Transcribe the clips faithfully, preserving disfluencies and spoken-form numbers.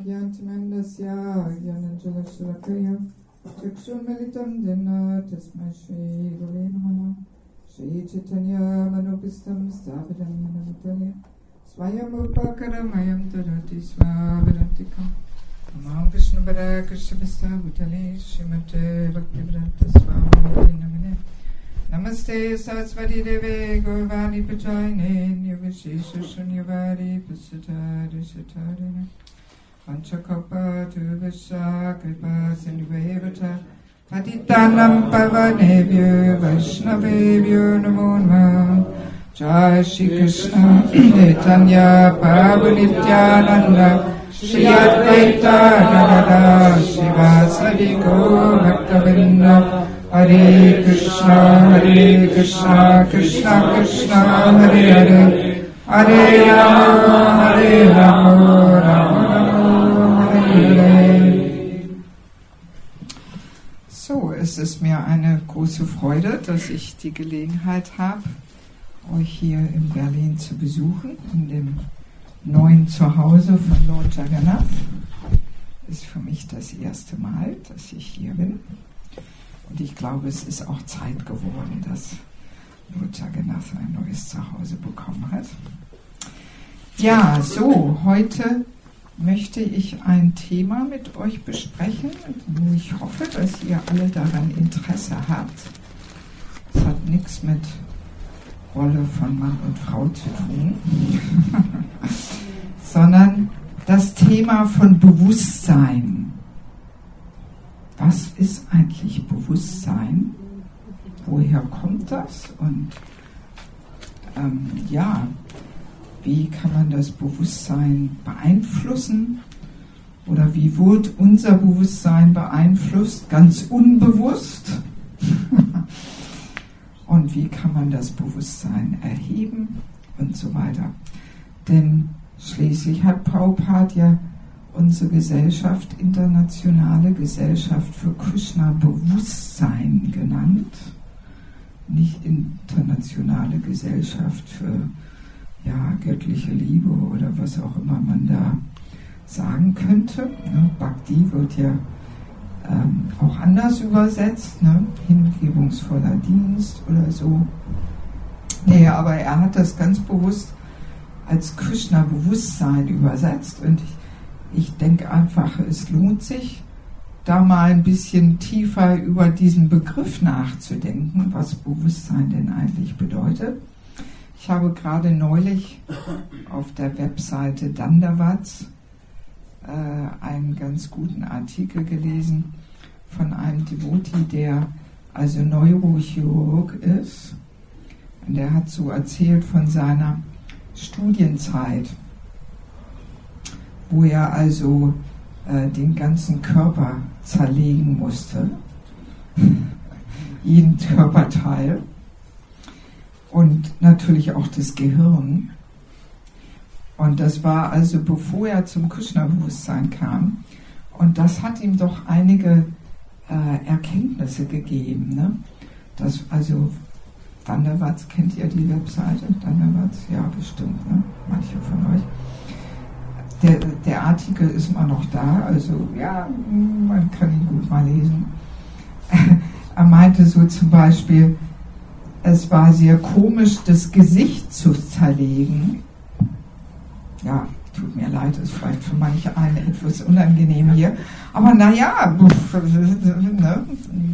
Gyantimandasya Gyananjalashalakaya Chakshurmalitam Jana Tasmai Shri Gure Namah Shri Chaitanya Manopistam Sthavidam Manavitaya Swayam Upakaramayam Tarati Swavirantikam Namam Vishnubhara Krishnabhista Bhutale Srimate Bhaktivedanta Swami Namane Namaste Saraswati Deve Gaurvani Pachayane Nirvishesha Shunyavadi Pasatari Satarina Panchakopa Tuvasha Kripa Sindhuvevata Patitanam Pavanebhyo Vaishnavebhyo Namo Namah Jai Shri Krishna Chaitanya Prabhu Nityananda Shri Advaita Gadadhara Shivasadi Gaur Bhaktavinda Hare Krishna Hare Krishna Krishna Krishna Hare Hare Hare Rama Hare Rama Rama So, es ist mir eine große Freude, dass ich die Gelegenheit habe, euch hier in Berlin zu besuchen, in dem neuen Zuhause von Lord Jagannath. Ist für mich das erste Mal, dass ich hier bin. Und ich glaube, es ist auch Zeit geworden, dass Lord Jagannath ein neues Zuhause bekommen hat. Ja, so, heute möchte ich ein Thema mit euch besprechen, wo ich hoffe, dass ihr alle daran Interesse habt. Es hat nichts mit Rolle von Mann und Frau zu tun, sondern das Thema von Bewusstsein. Was ist eigentlich Bewusstsein? Woher kommt das? Und ähm, ja, wie kann man das Bewusstsein beeinflussen? Oder wie wird unser Bewusstsein beeinflusst? Ganz unbewusst. Und wie kann man das Bewusstsein erheben? Und so weiter. Denn schließlich hat Prabhupada ja unsere Gesellschaft Internationale Gesellschaft für Krishna Bewusstsein genannt. Nicht Internationale Gesellschaft für ja, göttliche Liebe oder was auch immer man da sagen könnte. Ne? Bhakti wird ja ähm, auch anders übersetzt, ne? Hingebungsvoller Dienst oder so. Nee, aber er hat das ganz bewusst als Krishna-Bewusstsein übersetzt und ich, ich denke einfach, es lohnt sich, da mal ein bisschen tiefer über diesen Begriff nachzudenken, was Bewusstsein denn eigentlich bedeutet. Ich habe gerade neulich auf der Webseite Dandavats äh, einen ganz guten Artikel gelesen von einem Devotee, der also Neurochirurg ist. Und der hat so erzählt von seiner Studienzeit, wo er also äh, den ganzen Körper zerlegen musste, jeden Körperteil. Und natürlich auch das Gehirn. Und das war also, bevor er zum Krishna-Bewusstsein kam. Und das hat ihm doch einige äh, Erkenntnisse gegeben. Ne? Das, also, Dandavats, kennt ihr die Webseite? Dandavats? Ja, bestimmt, ne? Manche von euch. Der, der Artikel ist mal noch da, also ja, man kann ihn gut mal lesen. Er meinte so zum Beispiel, es war sehr komisch, das Gesicht zu zerlegen. Ja, tut mir leid, ist vielleicht für manche einen etwas unangenehm hier. Aber naja, ne?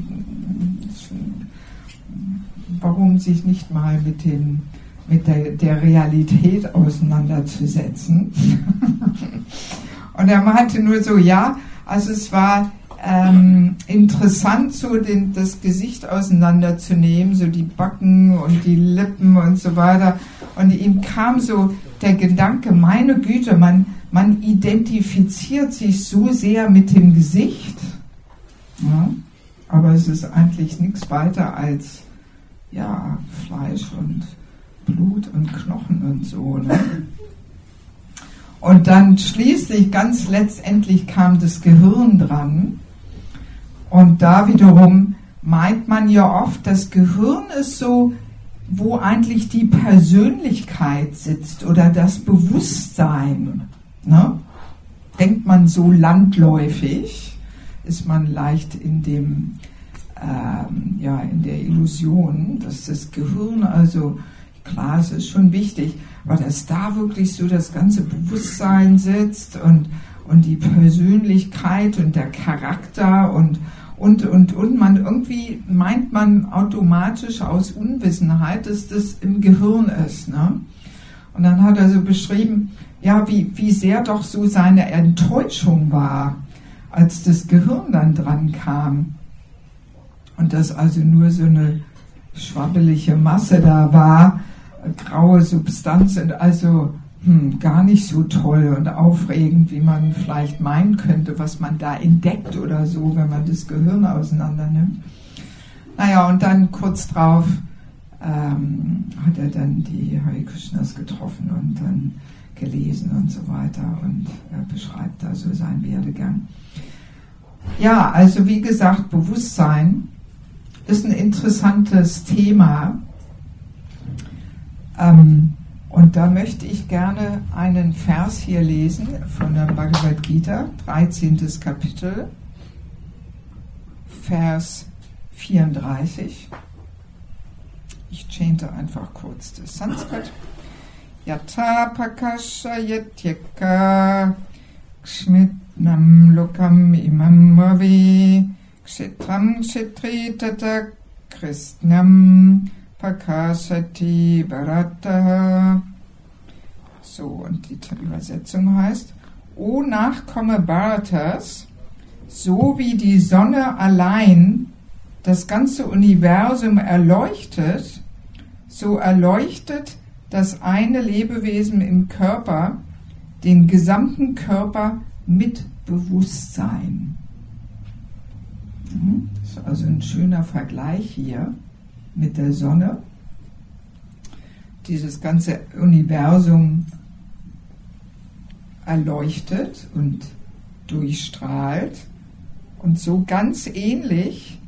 Warum sich nicht mal mit, dem, mit der, der Realität auseinanderzusetzen? Und er meinte nur so, ja, also es war Ähm, interessant, so den, das Gesicht auseinanderzunehmen, so die Backen und die Lippen und so weiter. Und ihm kam so der Gedanke, meine Güte, man, man identifiziert sich so sehr mit dem Gesicht, ja, aber es ist eigentlich nichts weiter als ja, Fleisch und Blut und Knochen und so. Ne? Und dann schließlich, ganz letztendlich kam das Gehirn dran. Und da wiederum meint man ja oft, das Gehirn ist so, wo eigentlich die Persönlichkeit sitzt oder das Bewusstsein. Ne? Der denkt man so landläufig, ist man leicht in dem, ähm, ja, in der Illusion, dass das Gehirn, also klar, es ist schon wichtig, aber dass da wirklich so das ganze Bewusstsein sitzt und, und die Persönlichkeit und der Charakter und Und, und, und man irgendwie meint man automatisch aus Unwissenheit, dass das im Gehirn ist. Ne? Und dann hat er so beschrieben, ja, wie, wie sehr doch so seine Enttäuschung war, als das Gehirn dann dran kam. Und dass also nur so eine schwabbelige Masse da war, graue Substanz und also Hm, gar nicht so toll und aufregend, wie man vielleicht meinen könnte, was man da entdeckt oder so, wenn man das Gehirn auseinander nimmt. Naja, und dann kurz drauf ähm, hat er dann die Hare Krishnas getroffen und dann gelesen und so weiter und er beschreibt da so seinen Werdegang. Ja, also wie gesagt, Bewusstsein ist ein interessantes Thema. Ähm, Und da möchte ich gerne einen Vers hier lesen von der Bhagavad Gita, dreizehntes Kapitel, Vers vierunddreißig. Ich chante einfach kurz das Sanskrit. Yatha pakasha yatyaka ksmitnam lokam imam ravi kshetram kshetri tata krishnam Pakasati Bharata. So, und die Übersetzung heißt: O Nachkomme Bharatas, so wie die Sonne allein das ganze Universum erleuchtet, so erleuchtet das eine Lebewesen im Körper den gesamten Körper mit Bewusstsein. Das ist also ein schöner Vergleich hier mit der Sonne, dieses ganze Universum erleuchtet und durchstrahlt. Und so ganz ähnlich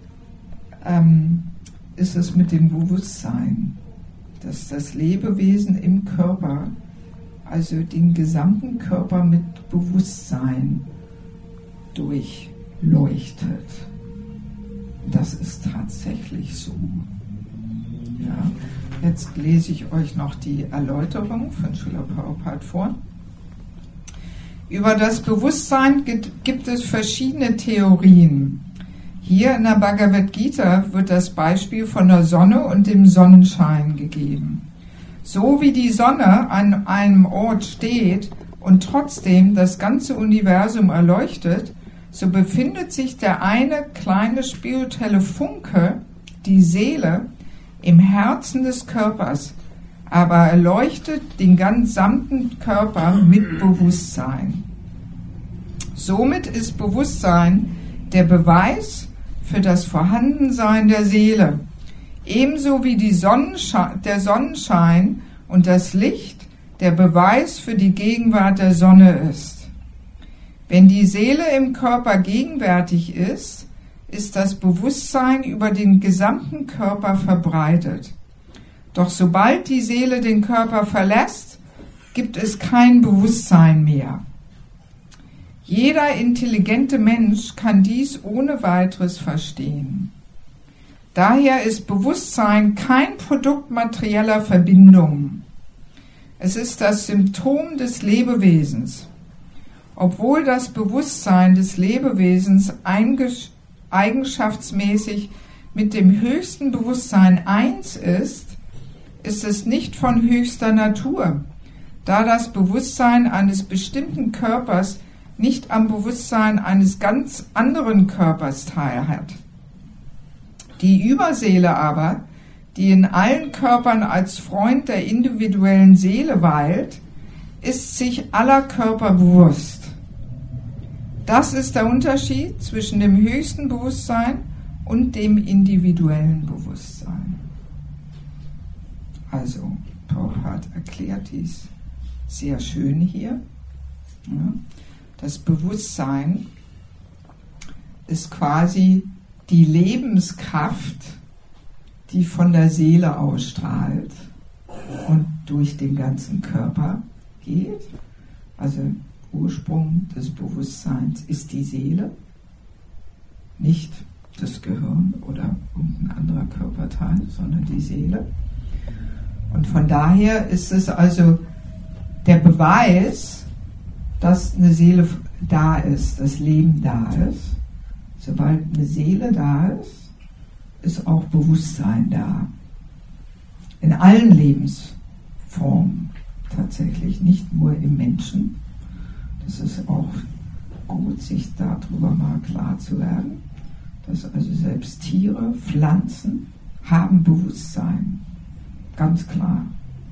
ähm, ist es mit dem Bewusstsein, dass das Lebewesen im Körper, also den gesamten Körper mit Bewusstsein durchleuchtet. Das ist tatsächlich so. Ja. Jetzt lese ich euch noch die Erläuterung von Srila Prabhupada vor. Über das Bewusstsein gibt es verschiedene Theorien. Hier in der Bhagavad Gita wird das Beispiel von der Sonne und dem Sonnenschein gegeben. So wie die Sonne an einem Ort steht und trotzdem das ganze Universum erleuchtet, so befindet sich der eine kleine spirituelle Funke, die Seele, im Herzen des Körpers, aber erleuchtet den gesamten Körper mit Bewusstsein. Somit ist Bewusstsein der Beweis für das Vorhandensein der Seele, ebenso wie die Sonnensche- der Sonnenschein und das Licht der Beweis für die Gegenwart der Sonne ist. Wenn die Seele im Körper gegenwärtig ist, ist das Bewusstsein über den gesamten Körper verbreitet. Doch sobald die Seele den Körper verlässt, gibt es kein Bewusstsein mehr. Jeder intelligente Mensch kann dies ohne weiteres verstehen. Daher ist Bewusstsein kein Produkt materieller Verbindungen. Es ist das Symptom des Lebewesens. Obwohl das Bewusstsein des Lebewesens eigenschaftsmäßig mit dem höchsten Bewusstsein eins ist, ist es nicht von höchster Natur, da das Bewusstsein eines bestimmten Körpers nicht am Bewusstsein eines ganz anderen Körpers teilhat. Die Überseele aber, die in allen Körpern als Freund der individuellen Seele weilt, ist sich aller Körper bewusst. Das ist der Unterschied zwischen dem höchsten Bewusstsein und dem individuellen Bewusstsein. Also, Prabhupada erklärt dies sehr schön hier. Ja, das Bewusstsein ist quasi die Lebenskraft, die von der Seele ausstrahlt und durch den ganzen Körper geht. Also Ursprung des Bewusstseins ist die Seele, nicht das Gehirn oder irgendein anderer Körperteil, sondern die Seele. Und von daher ist es also der Beweis, dass eine Seele da ist, das Leben da ist. Sobald eine Seele da ist, ist auch Bewusstsein da. In allen Lebensformen tatsächlich, nicht nur im Menschen. Das ist auch gut, sich darüber mal klar zu werden, dass also selbst Tiere, Pflanzen haben Bewusstsein. Ganz klar.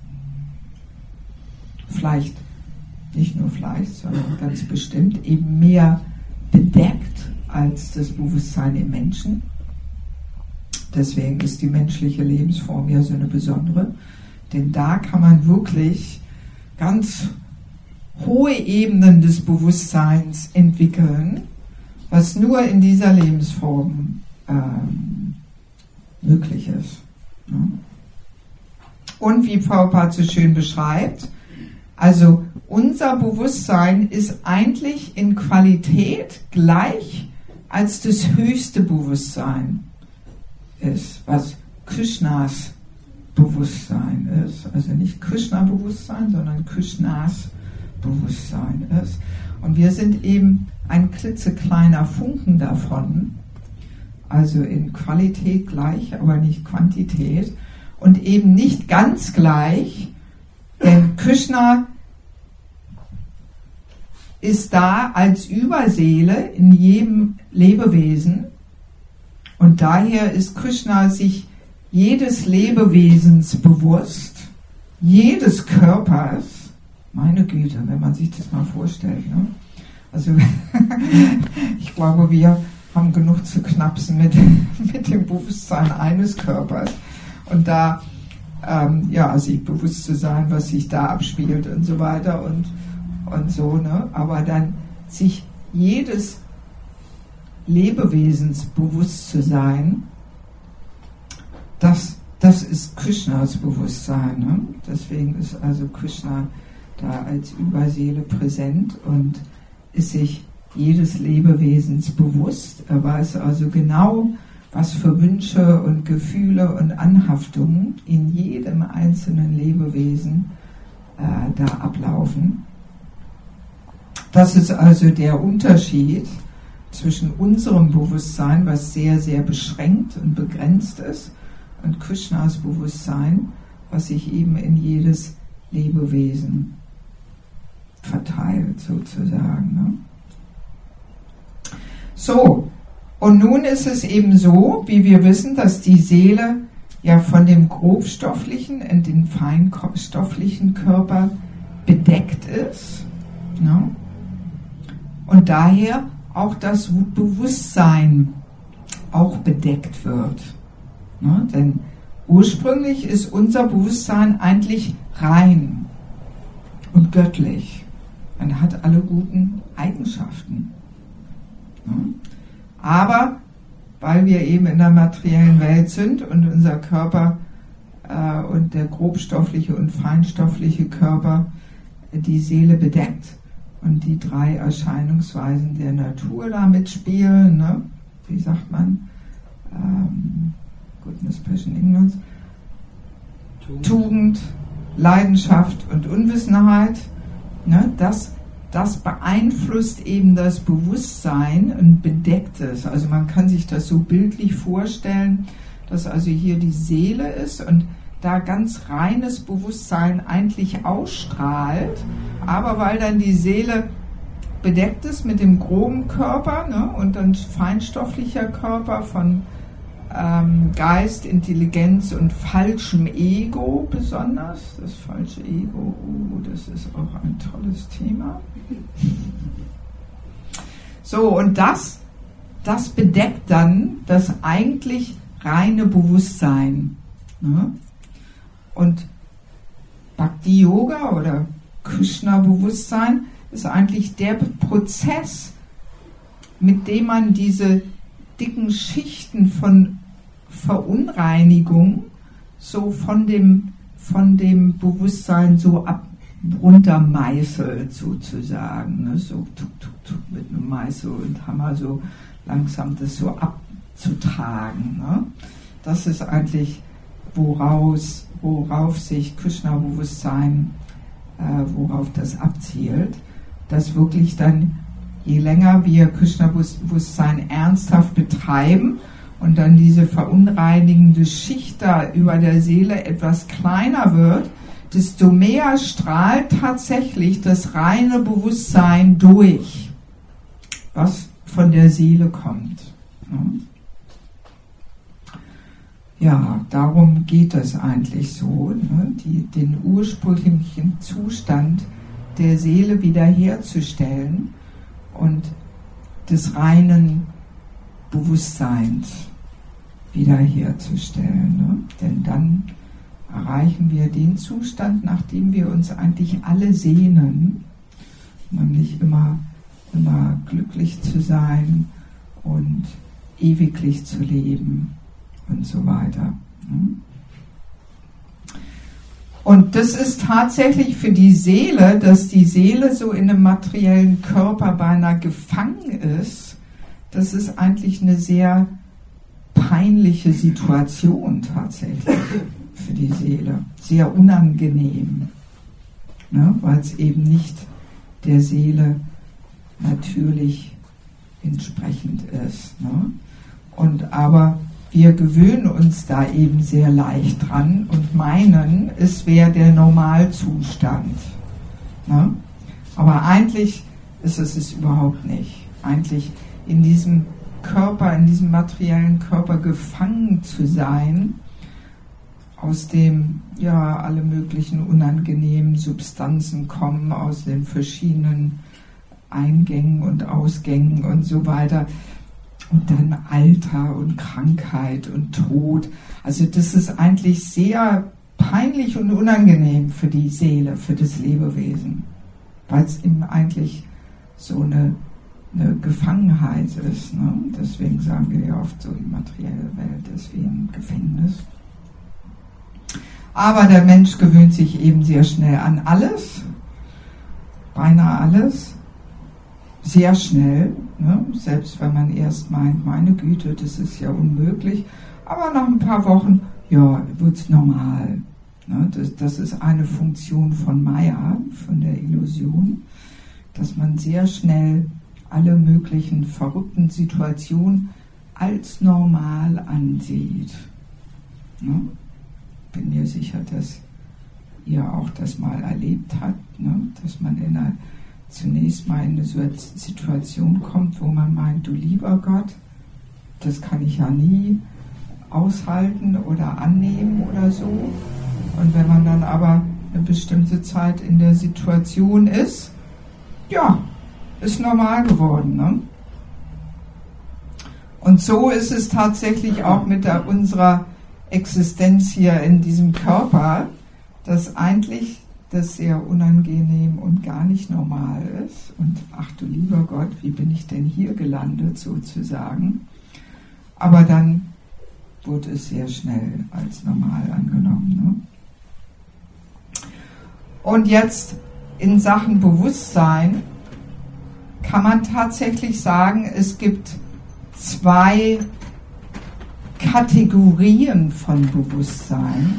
Vielleicht, nicht nur vielleicht, sondern ganz bestimmt eben mehr bedeckt als das Bewusstsein im Menschen. Deswegen ist die menschliche Lebensform ja so eine besondere, denn da kann man wirklich ganz hohe Ebenen des Bewusstseins entwickeln, was nur in dieser Lebensform ähm, möglich ist. Ne? Und wie Prabhupada so schön beschreibt, also unser Bewusstsein ist eigentlich in Qualität gleich als das höchste Bewusstsein ist, was Krishnas Bewusstsein ist. Also nicht Krishna-Bewusstsein, sondern Krishnas Bewusstsein ist. Und wir sind eben ein klitzekleiner Funken davon, also in Qualität gleich, aber nicht Quantität. Und eben nicht ganz gleich, denn Krishna ist da als Überseele in jedem Lebewesen und daher ist Krishna sich jedes Lebewesens bewusst, jedes Körpers, meine Güte, wenn man sich das mal vorstellt. Ne? Also ich glaube, wir haben genug zu knapsen mit, mit dem Bewusstsein eines Körpers. Und da, ähm, ja, sich bewusst zu sein, was sich da abspielt und so weiter und, und so, ne? Aber dann sich jedes Lebewesens bewusst zu sein, das, das ist Krishnas Bewusstsein. Ne? Deswegen ist also Krishna da als Überseele präsent und ist sich jedes Lebewesens bewusst. Er weiß also genau, was für Wünsche und Gefühle und Anhaftungen in jedem einzelnen Lebewesen äh, da ablaufen. Das ist also der Unterschied zwischen unserem Bewusstsein, was sehr, sehr beschränkt und begrenzt ist, und Krishnas Bewusstsein, was sich eben in jedes Lebewesen verteilt, sozusagen. Ne? So, und nun ist es eben so, wie wir wissen, dass die Seele ja von dem grobstofflichen und dem feinstofflichen Körper bedeckt ist. Ne? Und daher auch das Bewusstsein auch bedeckt wird. Ne? Denn ursprünglich ist unser Bewusstsein eigentlich rein und göttlich. Man hat alle guten Eigenschaften. Ne? Aber weil wir eben in der materiellen Welt sind und unser Körper äh, und der grobstoffliche und feinstoffliche Körper äh, die Seele bedeckt und die drei Erscheinungsweisen der Natur da mitspielen, ne? Wie sagt man? Ähm, Goodness, Passion, Ignorance. Tugend. Tugend, Leidenschaft und Unwissenheit. Ne? Das Das beeinflusst eben das Bewusstsein und bedeckt es. Also man kann sich das so bildlich vorstellen, dass also hier die Seele ist und da ganz reines Bewusstsein eigentlich ausstrahlt, aber weil dann die Seele bedeckt ist mit dem groben Körper, ne, und dann feinstofflicher Körper von ähm, Geist, Intelligenz und falschem Ego besonders. Das falsche Ego, oh, das ist auch ein tolles Thema. So, und das, das bedeckt dann das eigentlich reine Bewusstsein. Ne? Und Bhakti Yoga oder Krishna-Bewusstsein ist eigentlich der Prozess, mit dem man diese dicken Schichten von Verunreinigung so von dem, von dem Bewusstsein so ab, runtermeißelt sozusagen, ne? So tuk, tuk, tuk mit einem Meißel und Hammer so langsam das so abzutragen. Ne? Das ist eigentlich, woraus, worauf sich Krishna-Bewusstsein, äh, worauf das abzielt, dass wirklich dann, je länger wir Krishna-Bewusstsein ernsthaft betreiben und dann diese verunreinigende Schicht da über der Seele etwas kleiner wird, desto mehr strahlt tatsächlich das reine Bewusstsein durch, was von der Seele kommt. Ja, darum geht es eigentlich so, ne? Die, den ursprünglichen Zustand der Seele wiederherzustellen und des reinen Bewusstseins wiederherzustellen. Ne? Denn dann erreichen wir den Zustand, nach dem wir uns eigentlich alle sehnen, nämlich immer, immer glücklich zu sein und ewiglich zu leben und so weiter. Und das ist tatsächlich für die Seele, dass die Seele so in einem materiellen Körper beinahe gefangen ist, das ist eigentlich eine sehr peinliche Situation tatsächlich für die Seele, sehr unangenehm, ne, weil es eben nicht der Seele natürlich entsprechend ist. Ne? Und aber wir gewöhnen uns da eben sehr leicht dran und meinen, es wäre der Normalzustand. Ne? Aber eigentlich ist es es überhaupt nicht. Eigentlich in diesem Körper, in diesem materiellen Körper gefangen zu sein, aus dem ja alle möglichen unangenehmen Substanzen kommen, aus den verschiedenen Eingängen und Ausgängen und so weiter. Und dann Alter und Krankheit und Tod. Also das ist eigentlich sehr peinlich und unangenehm für die Seele, für das Lebewesen, weil es eben eigentlich so eine, eine Gefangenheit ist. Ne? Deswegen sagen wir ja oft so, die materielle Welt ist wie ein Gefängnis. Aber der Mensch gewöhnt sich eben sehr schnell an alles, beinahe alles, sehr schnell, ne? Selbst wenn man erst meint, meine Güte, das ist ja unmöglich, aber nach ein paar Wochen, ja, wird es normal. Ne? Das, das ist eine Funktion von Maya, von der Illusion, dass man sehr schnell alle möglichen verrückten Situationen als normal ansieht. Ne? Bin mir sicher, dass ihr auch das mal erlebt habt, ne? Dass man in einer, zunächst mal in eine Situation kommt, wo man meint, du lieber Gott, das kann ich ja nie aushalten oder annehmen oder so. Und wenn man dann aber eine bestimmte Zeit in der Situation ist, ja, ist normal geworden. Ne? Und so ist es tatsächlich auch mit der, unserer Existenz hier in diesem Körper, dass eigentlich das sehr unangenehm und gar nicht normal ist. Und ach du lieber Gott, wie bin ich denn hier gelandet sozusagen? Aber dann wurde es sehr schnell als normal angenommen. Ne? Und jetzt in Sachen Bewusstsein kann man tatsächlich sagen, es gibt zwei Kategorien von Bewusstsein.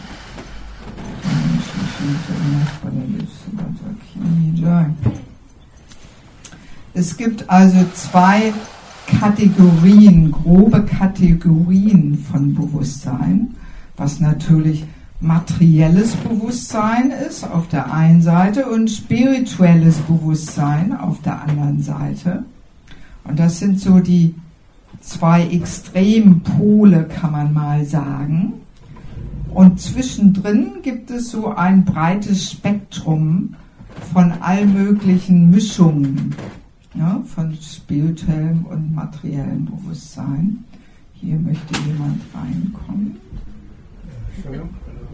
Es gibt also zwei Kategorien, grobe Kategorien von Bewusstsein, was natürlich materielles Bewusstsein ist auf der einen Seite und spirituelles Bewusstsein auf der anderen Seite. Und das sind so die zwei Extrempole, kann man mal sagen. Und zwischendrin gibt es so ein breites Spektrum von allmöglichen Mischungen, ja, von spirituellem und materiellem Bewusstsein. Hier möchte jemand reinkommen. Entschuldigung.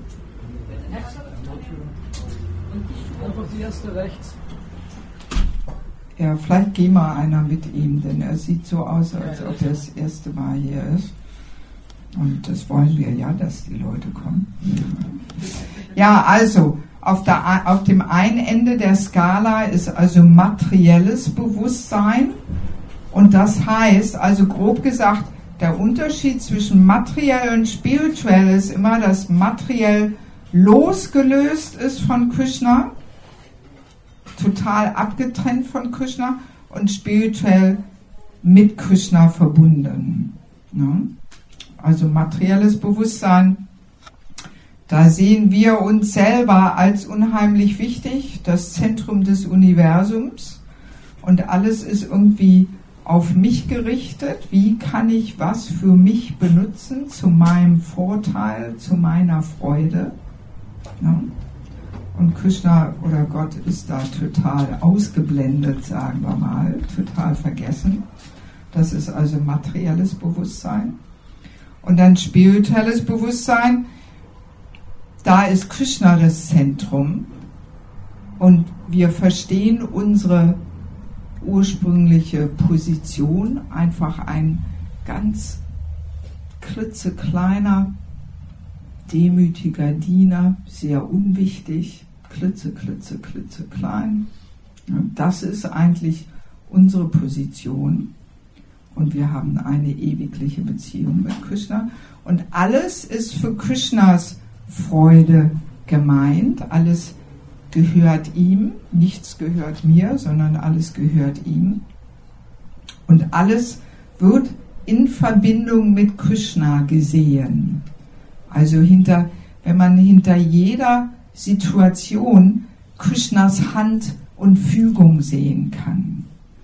Einfach die erste rechts. Ja, vielleicht geh mal einer mit ihm, denn er sieht so aus, als ob er das erste Mal hier ist. Und das wollen wir ja, dass die Leute kommen. Ja, also, Auf, der, auf dem einen Ende der Skala ist also materielles Bewusstsein. Und das heißt, also grob gesagt, der Unterschied zwischen materiell und spirituell ist immer, dass materiell losgelöst ist von Krishna, total abgetrennt von Krishna, und spirituell mit Krishna verbunden. Ja? Also materielles Bewusstsein, da sehen wir uns selber als unheimlich wichtig, das Zentrum des Universums, und alles ist irgendwie auf mich gerichtet. Wie kann ich was für mich benutzen, zu meinem Vorteil, zu meiner Freude? Ja? Und Krishna oder Gott ist da total ausgeblendet, sagen wir mal, total vergessen. Das ist also materielles Bewusstsein. Und dann spirituelles Bewusstsein, da ist Krishna das Zentrum und wir verstehen unsere ursprüngliche Position, einfach ein ganz klitzekleiner, demütiger Diener, sehr unwichtig, klitze, klitze, klitzeklein. Das ist eigentlich unsere Position und wir haben eine ewigliche Beziehung mit Krishna und alles ist für Krishnas Freude gemeint, alles gehört ihm, nichts gehört mir, sondern alles gehört ihm. Und alles wird in Verbindung mit Krishna gesehen. Also hinter, wenn man hinter jeder Situation Krishnas Hand und Fügung sehen kann.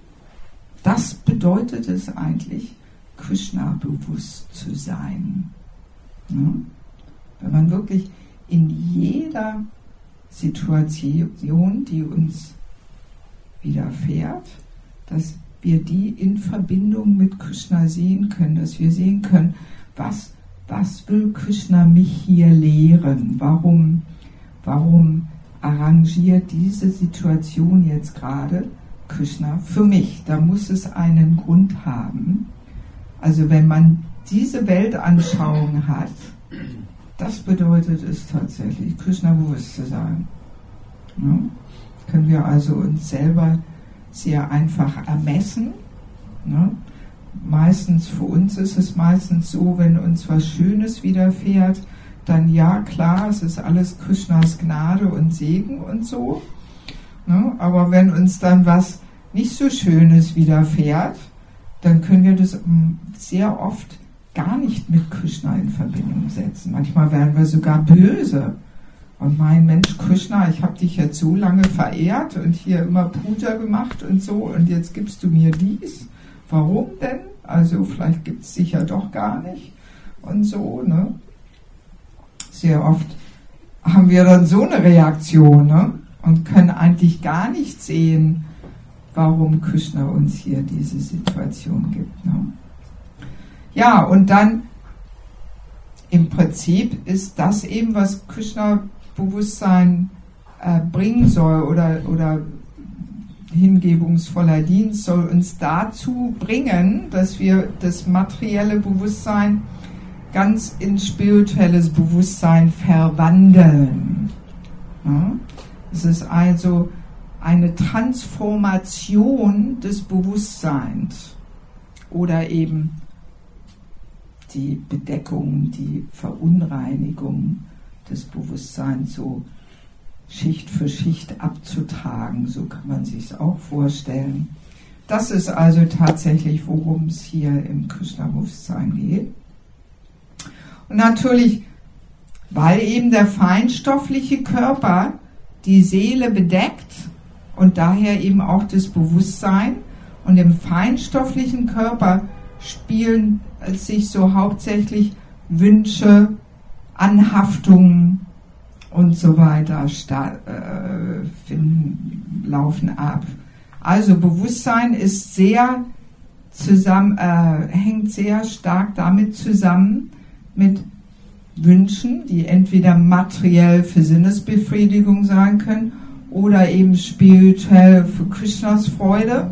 Das bedeutet es eigentlich, Krishna bewusst zu sein. Ja? Wenn man wirklich in jeder Situation, die uns widerfährt, dass wir die in Verbindung mit Krishna sehen können, dass wir sehen können, was, was will Krishna mich hier lehren? Warum, warum arrangiert diese Situation jetzt gerade Krishna für mich? Da muss es einen Grund haben. Also wenn man diese Weltanschauung hat, das bedeutet es tatsächlich, Krishna bewusst zu sein. Ja? Können wir also uns selber sehr einfach ermessen. Ja? Meistens, für uns ist es meistens so, wenn uns was Schönes widerfährt, dann ja, klar, es ist alles Krishnas Gnade und Segen und so. Ja? Aber wenn uns dann was nicht so Schönes widerfährt, dann können wir das sehr oft gar nicht mit Krishna in Verbindung setzen. Manchmal werden wir sogar böse und meinen, Mensch, Krishna, ich habe dich jetzt so lange verehrt und hier immer Puja gemacht und so und jetzt gibst du mir dies. Warum denn? Also vielleicht gibt es dich ja doch gar nicht und so. Ne? Sehr oft haben wir dann so eine Reaktion, ne? Und können eigentlich gar nicht sehen, warum Krishna uns hier diese Situation gibt. Ne? Ja, und dann im Prinzip ist das eben, was Krishna-Bewusstsein äh, bringen soll oder, oder hingebungsvoller Dienst soll uns dazu bringen, dass wir das materielle Bewusstsein ganz in spirituelles Bewusstsein verwandeln. Ja? Es ist also eine Transformation des Bewusstseins oder eben die Bedeckung, die Verunreinigung des Bewusstseins so Schicht für Schicht abzutragen, so kann man sich es auch vorstellen. Das ist also tatsächlich, worum es hier im Krishna-Bewusstsein geht. Und natürlich, weil eben der feinstoffliche Körper die Seele bedeckt und daher eben auch das Bewusstsein, und im feinstofflichen Körper spielen sich so hauptsächlich Wünsche, Anhaftungen und so weiter sta- äh, finden, laufen ab. Also Bewusstsein ist sehr zusammen, äh, hängt sehr stark damit zusammen mit Wünschen, die entweder materiell für Sinnesbefriedigung sein können oder eben spirituell für Krishnas Freude,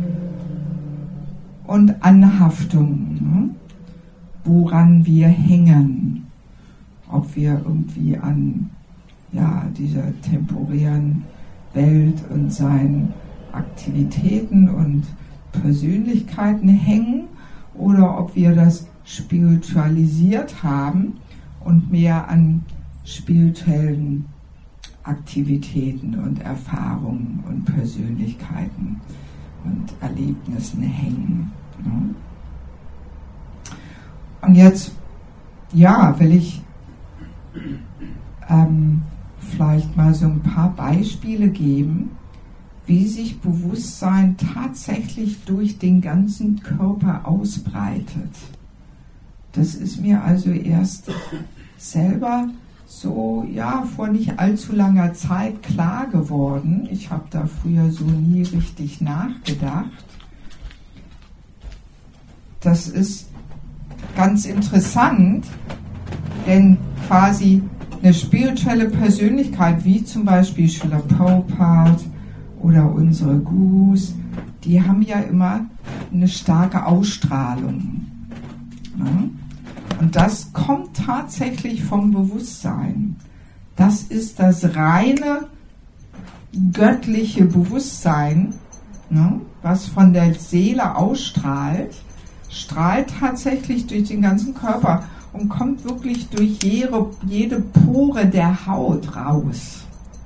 und Anhaftungen, ne? Woran wir hängen, ob wir irgendwie an ja, dieser temporären Welt und seinen Aktivitäten und Persönlichkeiten hängen oder ob wir das spiritualisiert haben und mehr an spirituellen Aktivitäten und Erfahrungen und Persönlichkeiten und Erlebnissen hängen. Ne? Und jetzt, ja, will ich ähm, vielleicht mal so ein paar Beispiele geben, wie sich Bewusstsein tatsächlich durch den ganzen Körper ausbreitet. Das ist mir also erst selber so, ja, vor nicht allzu langer Zeit klar geworden. Ich habe da früher so nie richtig nachgedacht. Das ist ganz interessant, denn quasi eine spirituelle Persönlichkeit, wie zum Beispiel Srila Prabhupada oder unsere Gurus, die haben ja immer eine starke Ausstrahlung. Ja? Und das kommt tatsächlich vom Bewusstsein. Das ist das reine göttliche Bewusstsein, ne, was von der Seele ausstrahlt, strahlt tatsächlich durch den ganzen Körper und kommt wirklich durch jede, jede Pore der Haut raus.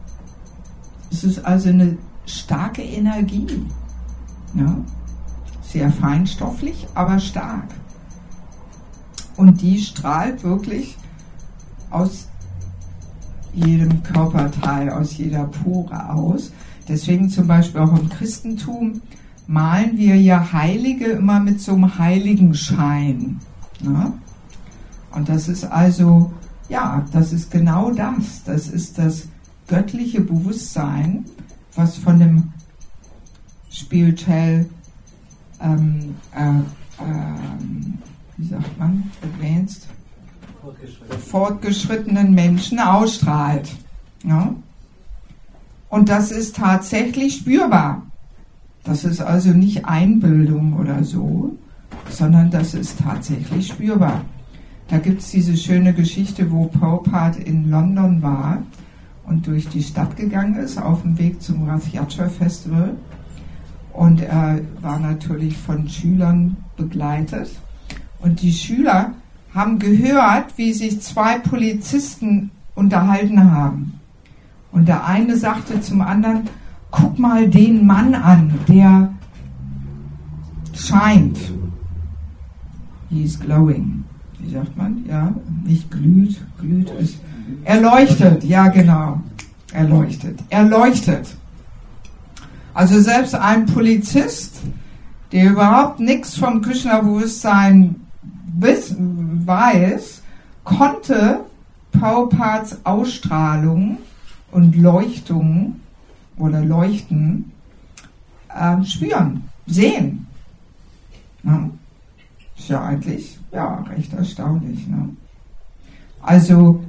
Es ist also eine starke Energie. Ja? Sehr feinstofflich, aber stark. Und die strahlt wirklich aus jedem Körperteil, aus jeder Pore aus. Deswegen zum Beispiel auch im Christentum malen wir ja Heilige immer mit so einem Heiligenschein. Ja? Und das ist also, ja, das ist genau das. Das ist das göttliche Bewusstsein, was von dem spirituell, ähm, äh, ähm, wie sagt man, advanced, Fortgeschritten. fortgeschrittenen Menschen ausstrahlt. Ja? Und das ist tatsächlich spürbar. Das ist also nicht Einbildung oder so, sondern das ist tatsächlich spürbar. Da gibt es diese schöne Geschichte, wo Prabhupada in London war und durch die Stadt gegangen ist, auf dem Weg zum Rath Yatra Festival. Und er war natürlich von Schülern begleitet. Und die Schüler haben gehört, wie sich zwei Polizisten unterhalten haben. Und der eine sagte zum anderen, guck mal den Mann an, der scheint. He is glowing. Wie sagt man? Ja, nicht glüht. Glüht ist... Er leuchtet, ja genau. Er leuchtet. Er leuchtet. Also selbst ein Polizist, der überhaupt nichts vom Krishna-Bewusstsein weiß, konnte Prabhupads Ausstrahlung und Leuchtung oder Leuchten äh, spüren, sehen. Ja. Ist ja eigentlich ja, recht erstaunlich. Ne? Also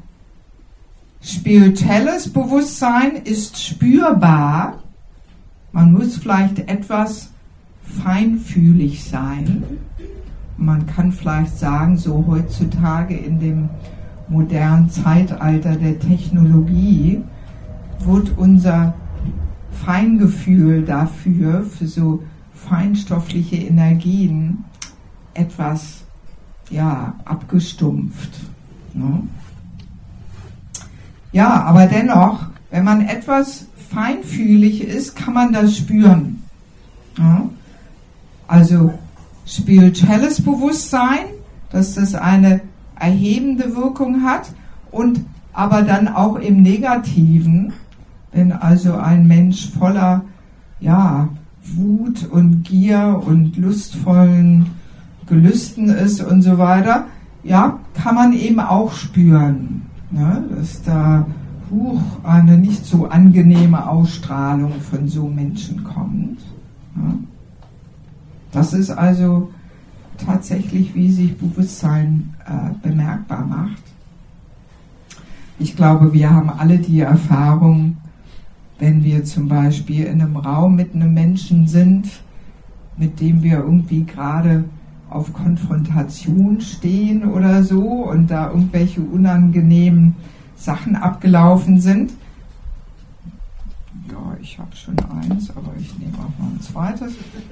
spirituelles Bewusstsein ist spürbar. Man muss vielleicht etwas feinfühlig sein. Man kann vielleicht sagen, so heutzutage in dem modernen Zeitalter der Technologie wird unser Feingefühl dafür, für so feinstoffliche Energien, etwas ja, abgestumpft. Ne? Ja, aber dennoch, wenn man etwas feinfühlig ist, kann man das spüren. Ja? Also spirituelles Bewusstsein, dass das eine erhebende Wirkung hat und aber dann auch im Negativen, wenn also ein Mensch voller ja, Wut und Gier und lustvollen Gelüsten ist und so weiter, ja, kann man eben auch spüren, ne, dass da huch, eine nicht so angenehme Ausstrahlung von so Menschen kommt. Ja. Das ist also tatsächlich, wie sich Bewusstsein äh, bemerkbar macht. Ich glaube, wir haben alle die Erfahrung, wenn wir zum Beispiel in einem Raum mit einem Menschen sind, mit dem wir irgendwie gerade auf Konfrontation stehen oder so und da irgendwelche unangenehmen Sachen abgelaufen sind. Ja, ich habe schon eins, aber ich nehme auch noch ein zweites.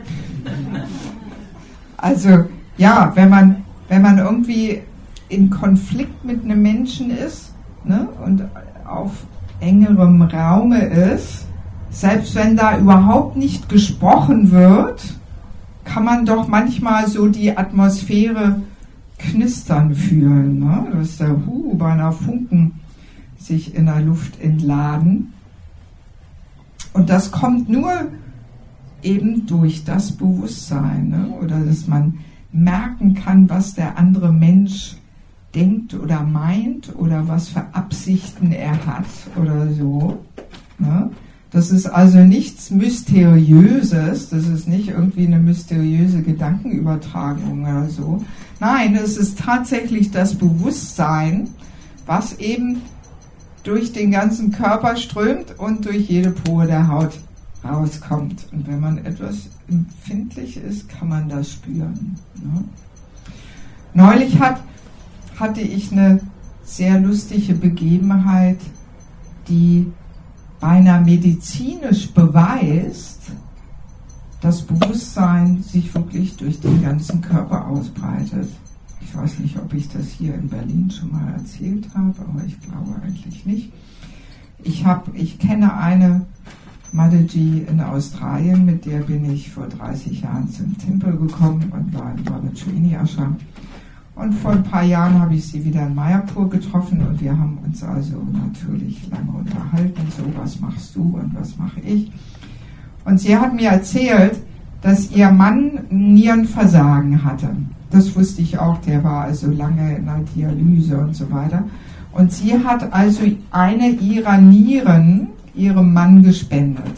Also, ja, wenn man, wenn man irgendwie in Konflikt mit einem Menschen ist, ne, und auf engerem Raume ist, selbst wenn da überhaupt nicht gesprochen wird, kann man doch manchmal so die Atmosphäre knistern fühlen, ne? Dass der Hu beinahe Funken sich in der Luft entladen. Und das kommt nur eben durch das Bewusstsein, ne? Oder dass man merken kann, was der andere Mensch denkt oder meint oder was für Absichten er hat oder so. Ne? Das ist also nichts Mysteriöses, das ist nicht irgendwie eine mysteriöse Gedankenübertragung oder so. Nein, es ist tatsächlich das Bewusstsein, was eben durch den ganzen Körper strömt und durch jede Pore der Haut rauskommt. Und wenn man etwas empfindlich ist, kann man das spüren. Ne? Neulich hat, hatte ich eine sehr lustige Begebenheit, die beinahe medizinisch beweist, dass Bewusstsein sich wirklich durch den ganzen Körper ausbreitet. Ich weiß nicht, ob ich das hier in Berlin schon mal erzählt habe, aber ich glaube eigentlich nicht. Ich, hab, ich kenne eine Mataji in Australien, mit der bin ich vor dreißig Jahren zum Tempel gekommen und war in Brahmacharya Ashram. Und vor ein paar Jahren habe ich sie wieder in Mayapur getroffen und wir haben uns also natürlich lange unterhalten, so was machst du und was mache ich. Und sie hat mir erzählt, dass ihr Mann Nierenversagen hatte. Das wusste ich auch, der war also lange in der Dialyse und so weiter. Und sie hat also eine ihrer Nieren ihrem Mann gespendet.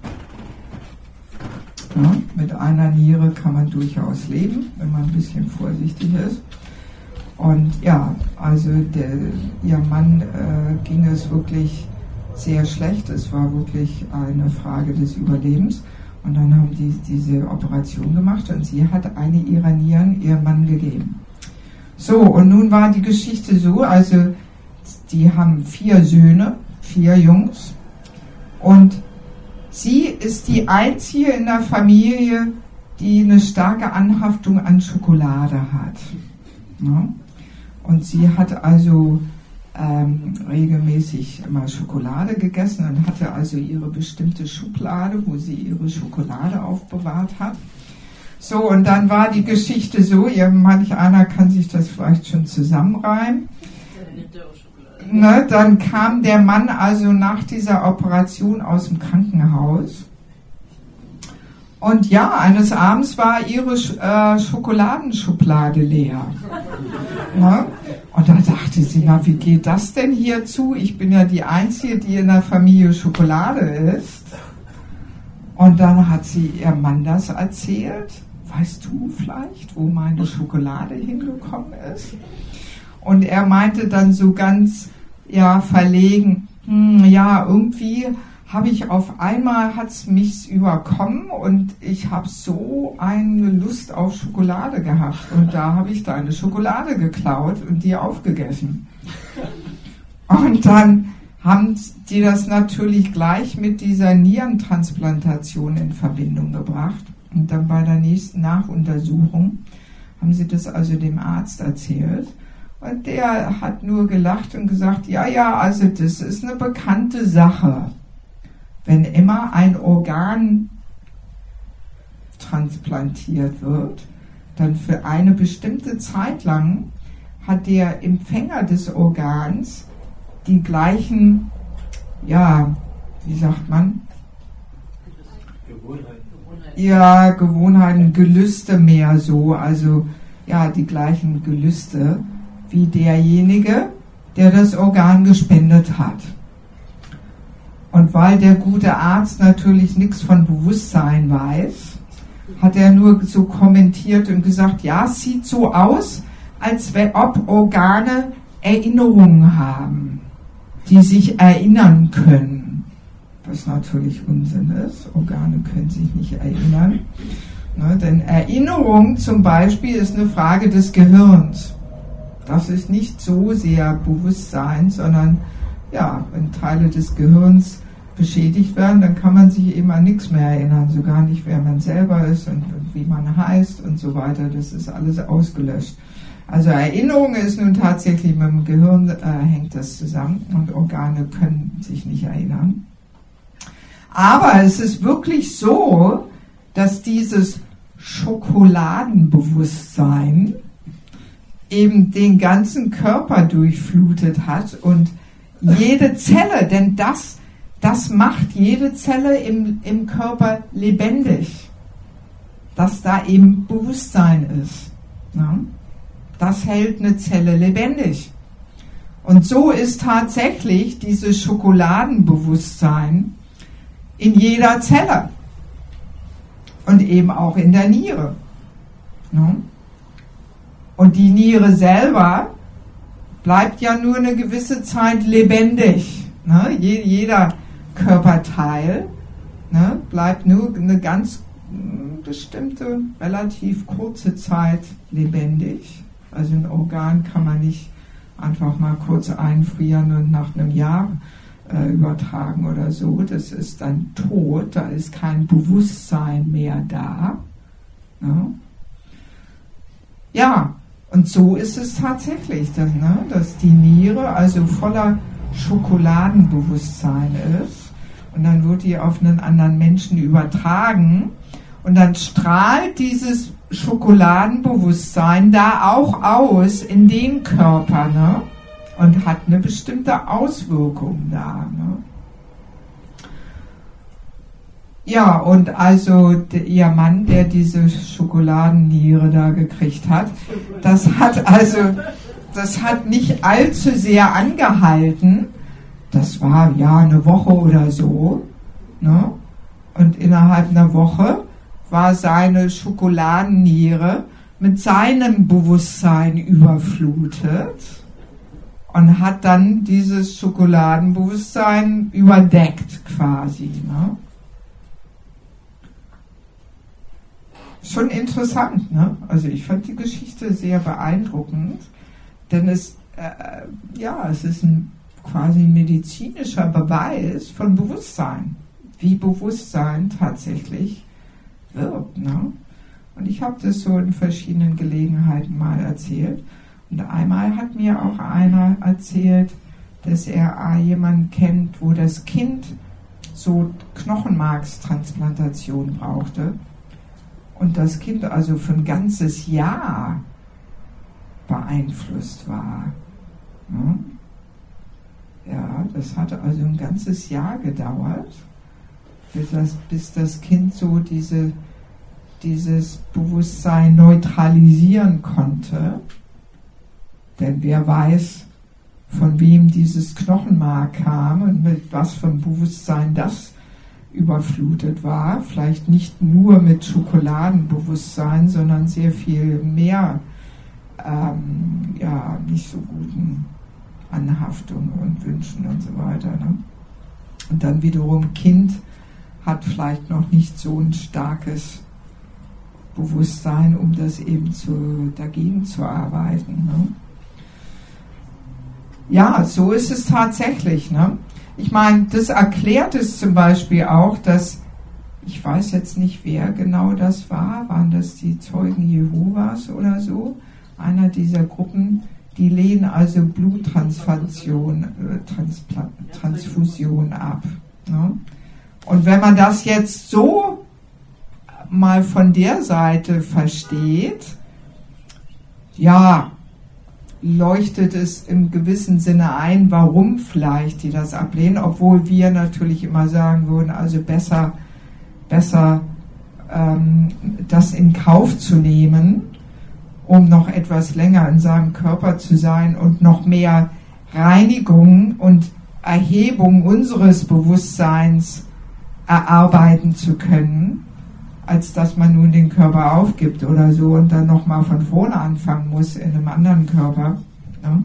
Ja, mit einer Niere kann man durchaus leben, wenn man ein bisschen vorsichtig ist. Und ja, also der, ihr Mann äh, ging es wirklich sehr schlecht. Es war wirklich eine Frage des Überlebens. Und dann haben die diese Operation gemacht und sie hat eine ihrer Nieren ihrem Mann gegeben. So, und nun war die Geschichte so, also die haben vier Söhne, vier Jungs. Und sie ist die einzige in der Familie, die eine starke Anhaftung an Schokolade hat. Ja? Und sie hat also ähm, regelmäßig immer Schokolade gegessen und hatte also ihre bestimmte Schublade, wo sie ihre Schokolade aufbewahrt hat. So, und dann war die Geschichte so, ihr, manch einer kann sich das vielleicht schon zusammenreimen. Ne, dann kam der Mann also nach dieser Operation aus dem Krankenhaus und ja, eines Abends war ihre äh, Schokoladenschublade leer. Ne? Und da dachte sie, na, wie geht das denn hier zu? Ich bin ja die Einzige, die in der Familie Schokolade isst. Und dann hat sie ihrem Mann das erzählt. Weißt du vielleicht, wo meine Schokolade hingekommen ist? Und er meinte dann so ganz, ja, verlegen, hm, ja, irgendwie habe ich auf einmal, hat es mich überkommen und ich habe so eine Lust auf Schokolade gehabt. Und da habe ich deine Schokolade geklaut und die aufgegessen. Und dann haben die das natürlich gleich mit dieser Nierentransplantation in Verbindung gebracht. Und dann bei der nächsten Nachuntersuchung haben sie das also dem Arzt erzählt. Und der hat nur gelacht und gesagt, ja, ja, also das ist eine bekannte Sache. Wenn immer ein Organ transplantiert wird, dann für eine bestimmte Zeit lang hat der Empfänger des Organs die gleichen, ja, wie sagt man? Gewohnheiten. Ja, Gewohnheiten, Gelüste mehr so, also ja, die gleichen Gelüste wie derjenige, der das Organ gespendet hat. Und weil der gute Arzt natürlich nichts von Bewusstsein weiß, hat er nur so kommentiert und gesagt, ja, es sieht so aus, als ob Organe Erinnerungen haben, die sich erinnern können. Was natürlich Unsinn ist, Organe können sich nicht erinnern. Ne, denn Erinnerung zum Beispiel ist eine Frage des Gehirns. Das ist nicht so sehr Bewusstsein, sondern ja, wenn Teile des Gehirns beschädigt werden, dann kann man sich eben an nichts mehr erinnern, so gar nicht, wer man selber ist und, und wie man heißt und so weiter. Das ist alles ausgelöscht. Also Erinnerung ist nun tatsächlich mit dem Gehirn, äh, hängt das zusammen und Organe können sich nicht erinnern. Aber es ist wirklich so, dass dieses Schokoladenbewusstsein eben den ganzen Körper durchflutet hat und jede Zelle, denn das, das macht jede Zelle im, im Körper lebendig, dass da eben Bewusstsein ist. Ja? Das hält eine Zelle lebendig. Und so ist tatsächlich dieses Schokoladenbewusstsein in jeder Zelle und eben auch in der Niere. Ja? Und die Niere selber bleibt ja nur eine gewisse Zeit lebendig. Ne? Jeder Körperteil, ne, bleibt nur eine ganz bestimmte, relativ kurze Zeit lebendig. Also ein Organ kann man nicht einfach mal kurz einfrieren und nach einem Jahr äh, übertragen oder so. Das ist dann tot, da ist kein Bewusstsein mehr da. Ne? Ja, und so ist es tatsächlich, dass, ne, dass die Niere also voller Schokoladenbewusstsein ist und dann wird die auf einen anderen Menschen übertragen und dann strahlt dieses Schokoladenbewusstsein da auch aus in den Körper, ne, und hat eine bestimmte Auswirkung da. Ne. Ja, und also der, ihr Mann, der diese Schokoladenniere da gekriegt hat, das hat also, das hat nicht allzu sehr angehalten. Das war ja eine Woche oder so, ne? Und innerhalb einer Woche war seine Schokoladenniere mit seinem Bewusstsein überflutet und hat dann dieses Schokoladenbewusstsein überdeckt quasi, ne? Schon interessant, ne? Also ich fand die Geschichte sehr beeindruckend, denn es, äh, ja, es ist ein quasi medizinischer Beweis von Bewusstsein, wie Bewusstsein tatsächlich wirkt, ne? Und ich habe das so in verschiedenen Gelegenheiten mal erzählt. Und einmal hat mir auch einer erzählt, dass er jemanden kennt, wo das Kind so Knochenmarkstransplantation brauchte. Und das Kind also für ein ganzes Jahr beeinflusst war. Ja, das hatte also ein ganzes Jahr gedauert, bis das, bis das Kind so diese, dieses Bewusstsein neutralisieren konnte. Denn wer weiß, von wem dieses Knochenmark kam und mit was für ein Bewusstsein das überflutet war, vielleicht nicht nur mit Schokoladenbewusstsein, sondern sehr viel mehr ähm, ja, nicht so guten Anhaftungen und Wünschen und so weiter. Ne? Und dann wiederum Kind hat vielleicht noch nicht so ein starkes Bewusstsein, um das eben zu, dagegen zu arbeiten. Ne? Ja, so ist es tatsächlich. Ne? Ich meine, das erklärt es zum Beispiel auch, dass, ich weiß jetzt nicht, wer genau das war, waren das die Zeugen Jehovas oder so, einer dieser Gruppen, die lehnen also Bluttransfusion äh, Transpla- Transfusion ab. Ne? Und wenn man das jetzt so mal von der Seite versteht, ja, leuchtet es im gewissen Sinne ein, warum vielleicht die das ablehnen, obwohl wir natürlich immer sagen würden, also besser, besser ähm, das in Kauf zu nehmen, um noch etwas länger in seinem Körper zu sein und noch mehr Reinigung und Erhebung unseres Bewusstseins erarbeiten zu können, als dass man nun den Körper aufgibt oder so und dann nochmal von vorne anfangen muss in einem anderen Körper. Ja.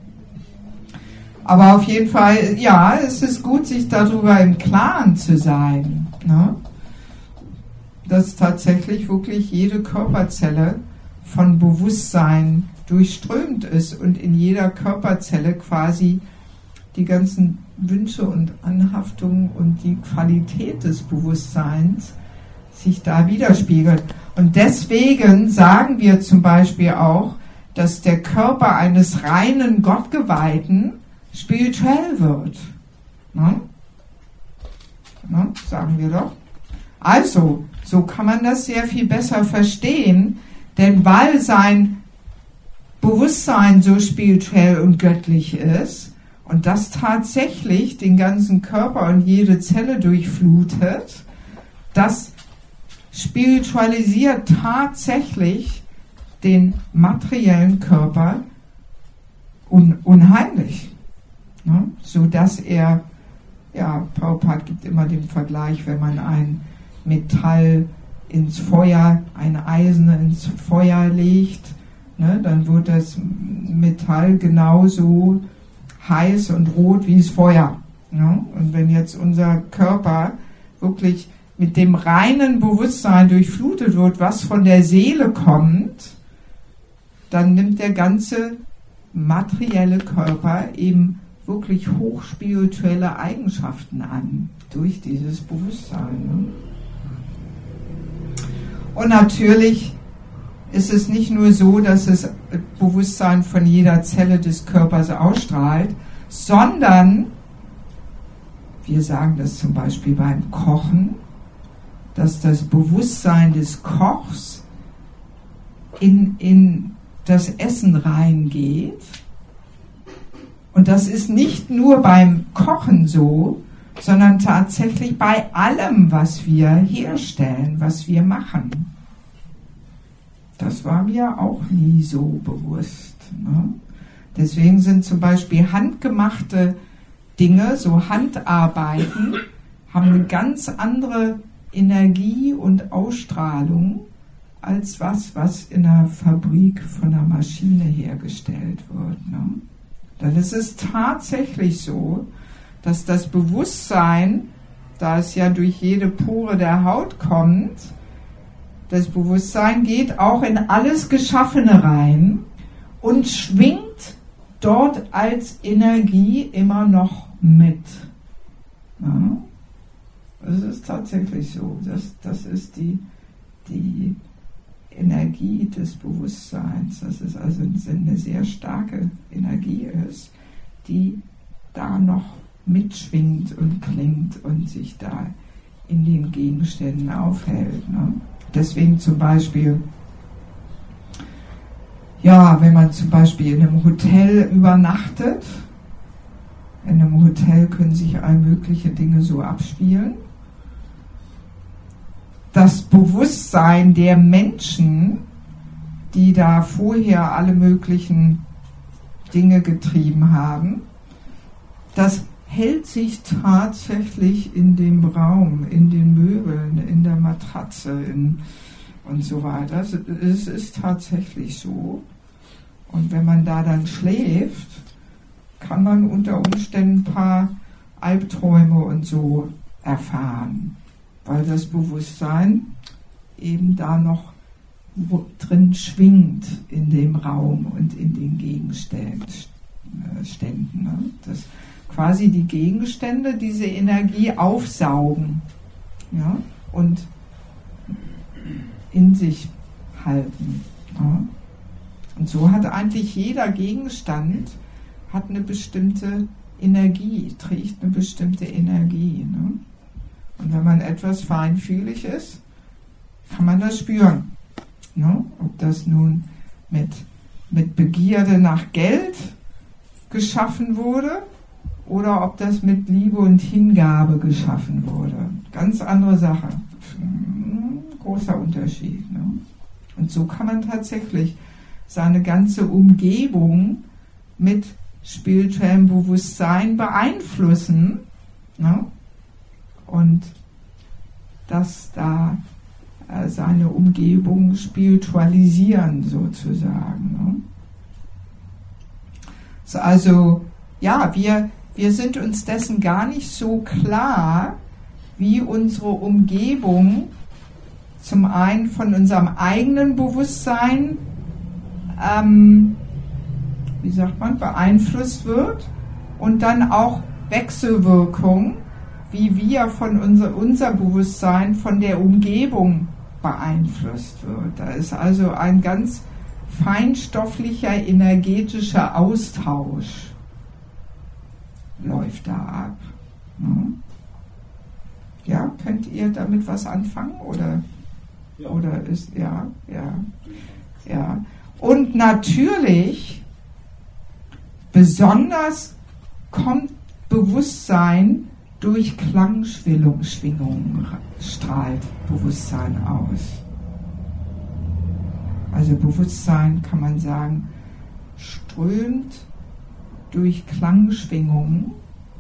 Aber auf jeden Fall, ja, es ist gut, sich darüber im Klaren zu sein, ne? Dass tatsächlich wirklich jede Körperzelle von Bewusstsein durchströmt ist und in jeder Körperzelle quasi die ganzen Wünsche und Anhaftungen und die Qualität des Bewusstseins sich da widerspiegelt. Und deswegen sagen wir zum Beispiel auch, dass der Körper eines reinen Gottgeweihten spirituell wird. Ne? Ne? Sagen wir doch. Also, so kann man das sehr viel besser verstehen, denn weil sein Bewusstsein so spirituell und göttlich ist und das tatsächlich den ganzen Körper und jede Zelle durchflutet, das spiritualisiert tatsächlich den materiellen Körper un- unheimlich. Ne? So dass er, ja, Prabhupada gibt immer den Vergleich, wenn man ein Metall ins Feuer, ein Eisen ins Feuer legt, ne, dann wird das Metall genauso heiß und rot wie das Feuer. Ne? Und wenn jetzt unser Körper wirklich mit dem reinen Bewusstsein durchflutet wird, was von der Seele kommt, dann nimmt der ganze materielle Körper eben wirklich hochspirituelle Eigenschaften an, durch dieses Bewusstsein. Ne? Und natürlich ist es nicht nur so, dass das Bewusstsein von jeder Zelle des Körpers ausstrahlt, sondern, wir sagen das zum Beispiel beim Kochen, dass das Bewusstsein des Kochs in, in das Essen reingeht. Und das ist nicht nur beim Kochen so, sondern tatsächlich bei allem, was wir herstellen, was wir machen. Das war mir auch nie so bewusst. Ne? Deswegen sind zum Beispiel handgemachte Dinge, so Handarbeiten, haben eine ganz andere Energie und Ausstrahlung als was, was in einer Fabrik von einer Maschine hergestellt wird. Ne? Dann ist es tatsächlich so, dass das Bewusstsein, da es ja durch jede Pore der Haut kommt, das Bewusstsein geht auch in alles Geschaffene rein und schwingt dort als Energie immer noch mit. Ja? Das ist tatsächlich so. Das, das ist die, die Energie des Bewusstseins. Das ist also eine sehr starke Energie ist, die da noch mitschwingt und klingt und sich da in den Gegenständen aufhält. Ne? Deswegen zum Beispiel, ja, wenn man zum Beispiel in einem Hotel übernachtet, in einem Hotel können sich all mögliche Dinge so abspielen. Das Bewusstsein der Menschen, die da vorher alle möglichen Dinge getrieben haben, das hält sich tatsächlich in dem Raum, in den Möbeln, in der Matratze in, und so weiter. Es ist tatsächlich so. Und wenn man da dann schläft, kann man unter Umständen ein paar Albträume und so erfahren, weil das Bewusstsein eben da noch drin schwingt in dem Raum und in den Gegenständen. Ne? Das quasi die Gegenstände diese Energie aufsaugen, ja, und in sich halten. Ja. Und so hat eigentlich jeder Gegenstand hat eine bestimmte Energie, trägt eine bestimmte Energie. Ne? Und wenn man etwas feinfühlig ist, kann man das spüren. Ne? Ob das nun mit, mit Begierde nach Geld geschaffen wurde, oder ob das mit Liebe und Hingabe geschaffen wurde. Ganz andere Sache. Großer Unterschied. Ne? Und so kann man tatsächlich seine ganze Umgebung mit spirituellem Bewusstsein beeinflussen, ne? Und dass da äh, seine Umgebung spiritualisieren sozusagen. Ne? So, also ja, wir Wir sind uns dessen gar nicht so klar, wie unsere Umgebung zum einen von unserem eigenen Bewusstsein, ähm, wie sagt man, beeinflusst wird und dann auch Wechselwirkung, wie wir von unser, unser Bewusstsein von der Umgebung beeinflusst wird. Da ist also ein ganz feinstofflicher, energetischer Austausch läuft da ab. Ja, könnt ihr damit was anfangen? Oder, Ja. oder ist, ja, ja, ja. Und natürlich, besonders kommt Bewusstsein durch Klangschwingungen, strahlt Bewusstsein aus. Also Bewusstsein, kann man sagen, strömt durch Klangschwingungen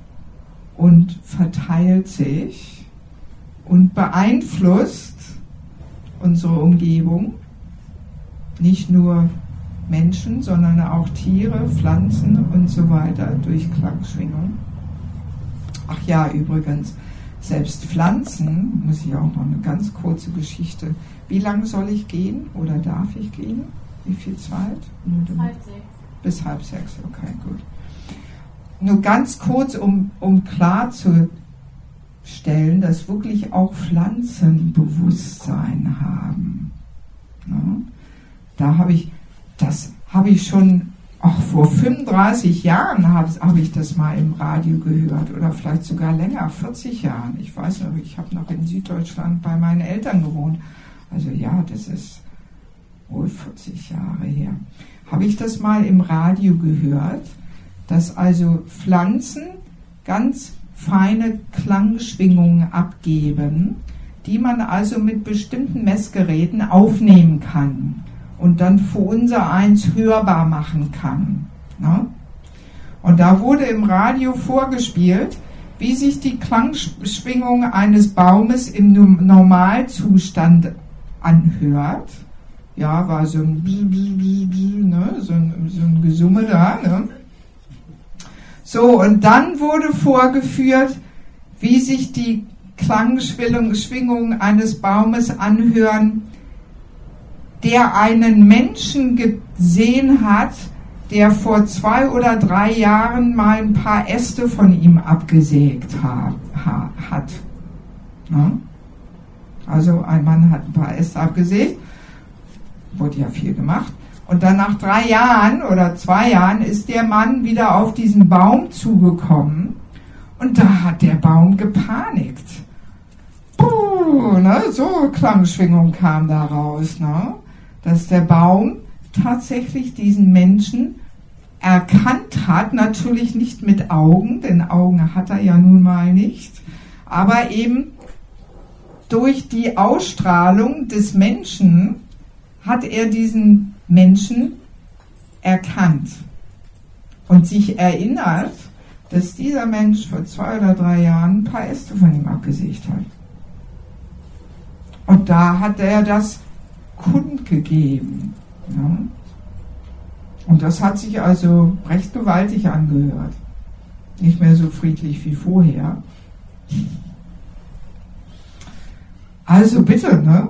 und verteilt sich und beeinflusst unsere Umgebung, nicht nur Menschen, sondern auch Tiere, Pflanzen und so weiter durch Klangschwingungen. Ach ja, übrigens, selbst Pflanzen, muss ich auch noch eine ganz kurze Geschichte. Wie lange soll ich gehen oder darf ich gehen? Wie viel Zeit? Bis halb sechs. Bis halb sechs, okay, gut. Nur ganz kurz, um, um klarzustellen, dass wirklich auch Pflanzen Bewusstsein haben. Ja? Da habe ich, das habe ich schon, auch vor fünfunddreißig Jahren habe hab ich das mal im Radio gehört oder vielleicht sogar länger, vierzig Jahren. Ich weiß noch, ich habe noch in Süddeutschland bei meinen Eltern gewohnt. Also ja, das ist wohl vierzig Jahre her. Habe ich das mal im Radio gehört, dass also Pflanzen ganz feine Klangschwingungen abgeben, die man also mit bestimmten Messgeräten aufnehmen kann und dann für unser Eins hörbar machen kann. Ne? Und da wurde im Radio vorgespielt, wie sich die Klangschwingung eines Baumes im Normalzustand anhört. Ja, war so ein, Bzz, Bzz, Bzz, Bzz, ne? so ein, so ein Gesumme da. Ne? So, und dann wurde vorgeführt, wie sich die Klangschwingungen eines Baumes anhören, der einen Menschen gesehen hat, der vor zwei oder drei Jahren mal ein paar Äste von ihm abgesägt ha, ha, hat. Ja? Also ein Mann hat ein paar Äste abgesägt, wurde ja viel gemacht, und dann nach drei Jahren oder zwei Jahren ist der Mann wieder auf diesen Baum zugekommen und da hat der Baum gepanikt. Puh, ne? So Klangschwingung kam da raus, ne? Dass der Baum tatsächlich diesen Menschen erkannt hat, natürlich nicht mit Augen, denn Augen hat er ja nun mal nicht, aber eben durch die Ausstrahlung des Menschen hat er diesen Menschen erkannt und sich erinnert, dass dieser Mensch vor zwei oder drei Jahren ein paar Äste von ihm abgesägt hat. Und da hat er das kundgegeben. Ja? Und das hat sich also recht gewaltig angehört. Nicht mehr so friedlich wie vorher. Also bitte, ne?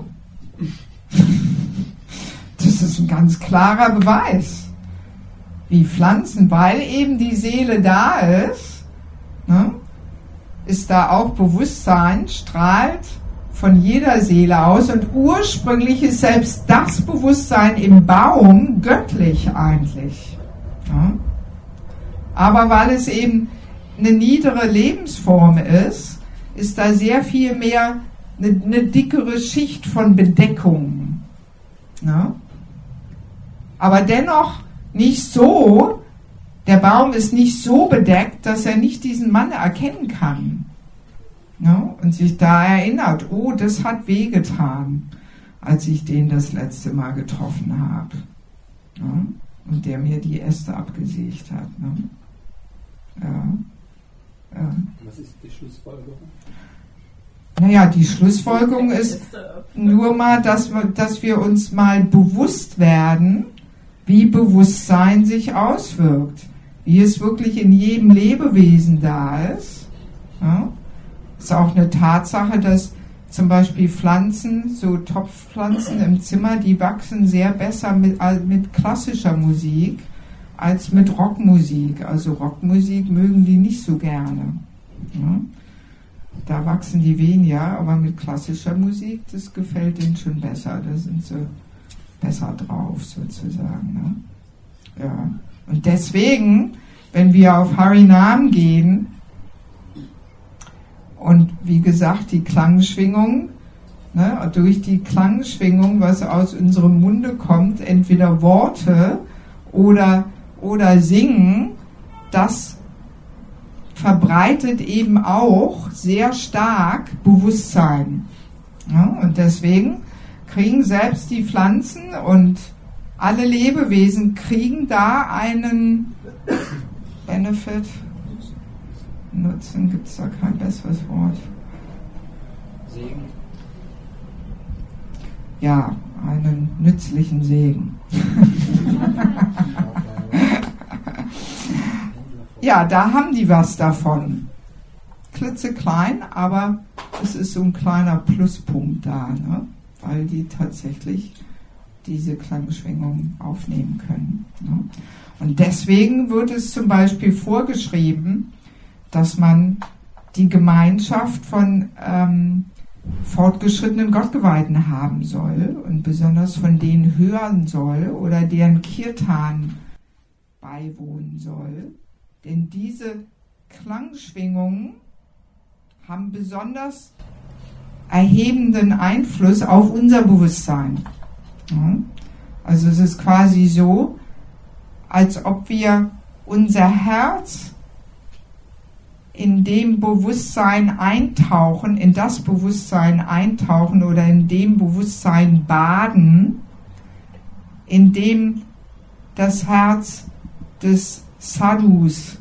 Das ist ein ganz klarer Beweis. Wie Pflanzen, weil eben die Seele da ist, ne, ist da auch Bewusstsein, strahlt von jeder Seele aus, und ursprünglich ist selbst das Bewusstsein im Baum göttlich eigentlich. Ja? Aber weil es eben eine niedere Lebensform ist, ist da sehr viel mehr eine, eine dickere Schicht von Bedeckung. Ja? Aber dennoch nicht so, der Baum ist nicht so bedeckt, dass er nicht diesen Mann erkennen kann. Ja? Und sich da erinnert, oh, das hat wehgetan, als ich den das letzte Mal getroffen habe. Ja? Und der mir die Äste abgesägt hat. Ne? Ja. Ja. Was ist die Schlussfolgerung? Naja, die Schlussfolgerung ist nur mal, dass wir, dass wir uns mal bewusst werden, wie Bewusstsein sich auswirkt, wie es wirklich in jedem Lebewesen da ist. Ja? Ist auch eine Tatsache, dass zum Beispiel Pflanzen, so Topfpflanzen im Zimmer, die wachsen sehr besser mit, mit klassischer Musik als mit Rockmusik. Also Rockmusik mögen die nicht so gerne. Ja? Da wachsen die weniger, aber mit klassischer Musik, das gefällt denen schon besser. Da sind sie besser drauf, sozusagen. Ne? Ja. Und deswegen, wenn wir auf Harinam gehen, und wie gesagt, die Klangschwingung, ne, durch die Klangschwingung, was aus unserem Munde kommt, entweder Worte oder, oder Singen, das verbreitet eben auch sehr stark Bewusstsein. Ja, und deswegen kriegen selbst die Pflanzen und alle Lebewesen kriegen da einen Benefit. Nutzen, gibt es da kein besseres Wort. Segen. Ja, einen nützlichen Segen. Ja, da haben die was davon. Klitzeklein, aber es ist so ein kleiner Pluspunkt da, ne? Weil die tatsächlich diese Klangschwingung aufnehmen können. Ne? Und deswegen wird es zum Beispiel vorgeschrieben, dass man die Gemeinschaft von ähm, fortgeschrittenen Gottgeweihten haben soll und besonders von denen hören soll oder deren Kirtan beiwohnen soll. Denn diese Klangschwingungen haben besonders erhebenden Einfluss auf unser Bewusstsein. Ja? Also es ist quasi so, als ob wir unser Herz in dem Bewusstsein eintauchen, in das Bewusstsein eintauchen oder in dem Bewusstsein baden, in dem das Herz des Sadhus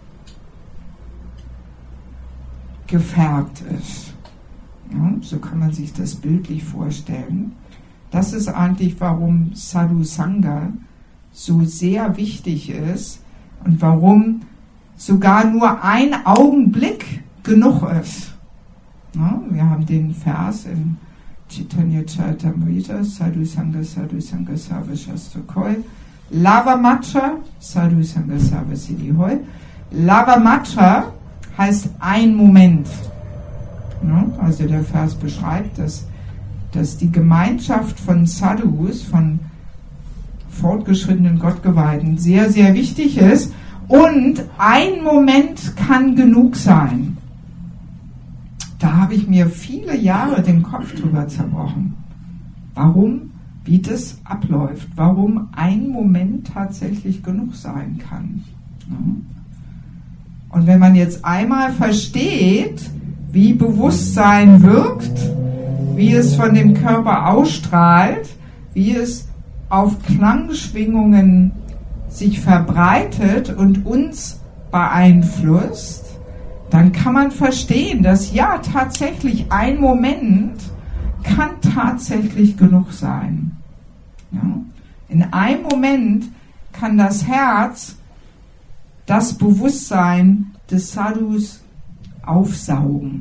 gefärbt ist. Ja, so kann man sich das bildlich vorstellen. Das ist eigentlich, warum Sadhu Sangha so sehr wichtig ist und warum sogar nur ein Augenblick genug ist. Ja, wir haben den Vers im Chaitanya Charitamrita, Sadhu Sangha, Sadhu Sangha Sarva Shastra Koi, Lava Matra, Sadhu Sangha Sarva Siddhi Hoi. Lava Matra heißt ein Moment. Ja, also der Vers beschreibt, dass, dass die Gemeinschaft von Sadhus, von fortgeschrittenen Gottgeweihten sehr, sehr wichtig ist. Und ein Moment kann genug sein. Da habe ich mir viele Jahre den Kopf drüber zerbrochen. Warum, wie das abläuft, warum ein Moment tatsächlich genug sein kann. Und wenn man jetzt einmal versteht, wie Bewusstsein wirkt, wie es von dem Körper ausstrahlt, wie es auf Klangschwingungen sich verbreitet und uns beeinflusst, dann kann man verstehen, dass ja tatsächlich ein Moment kann tatsächlich genug sein. Ja? In einem Moment kann das Herz das Bewusstsein des Sadhus aufsaugen,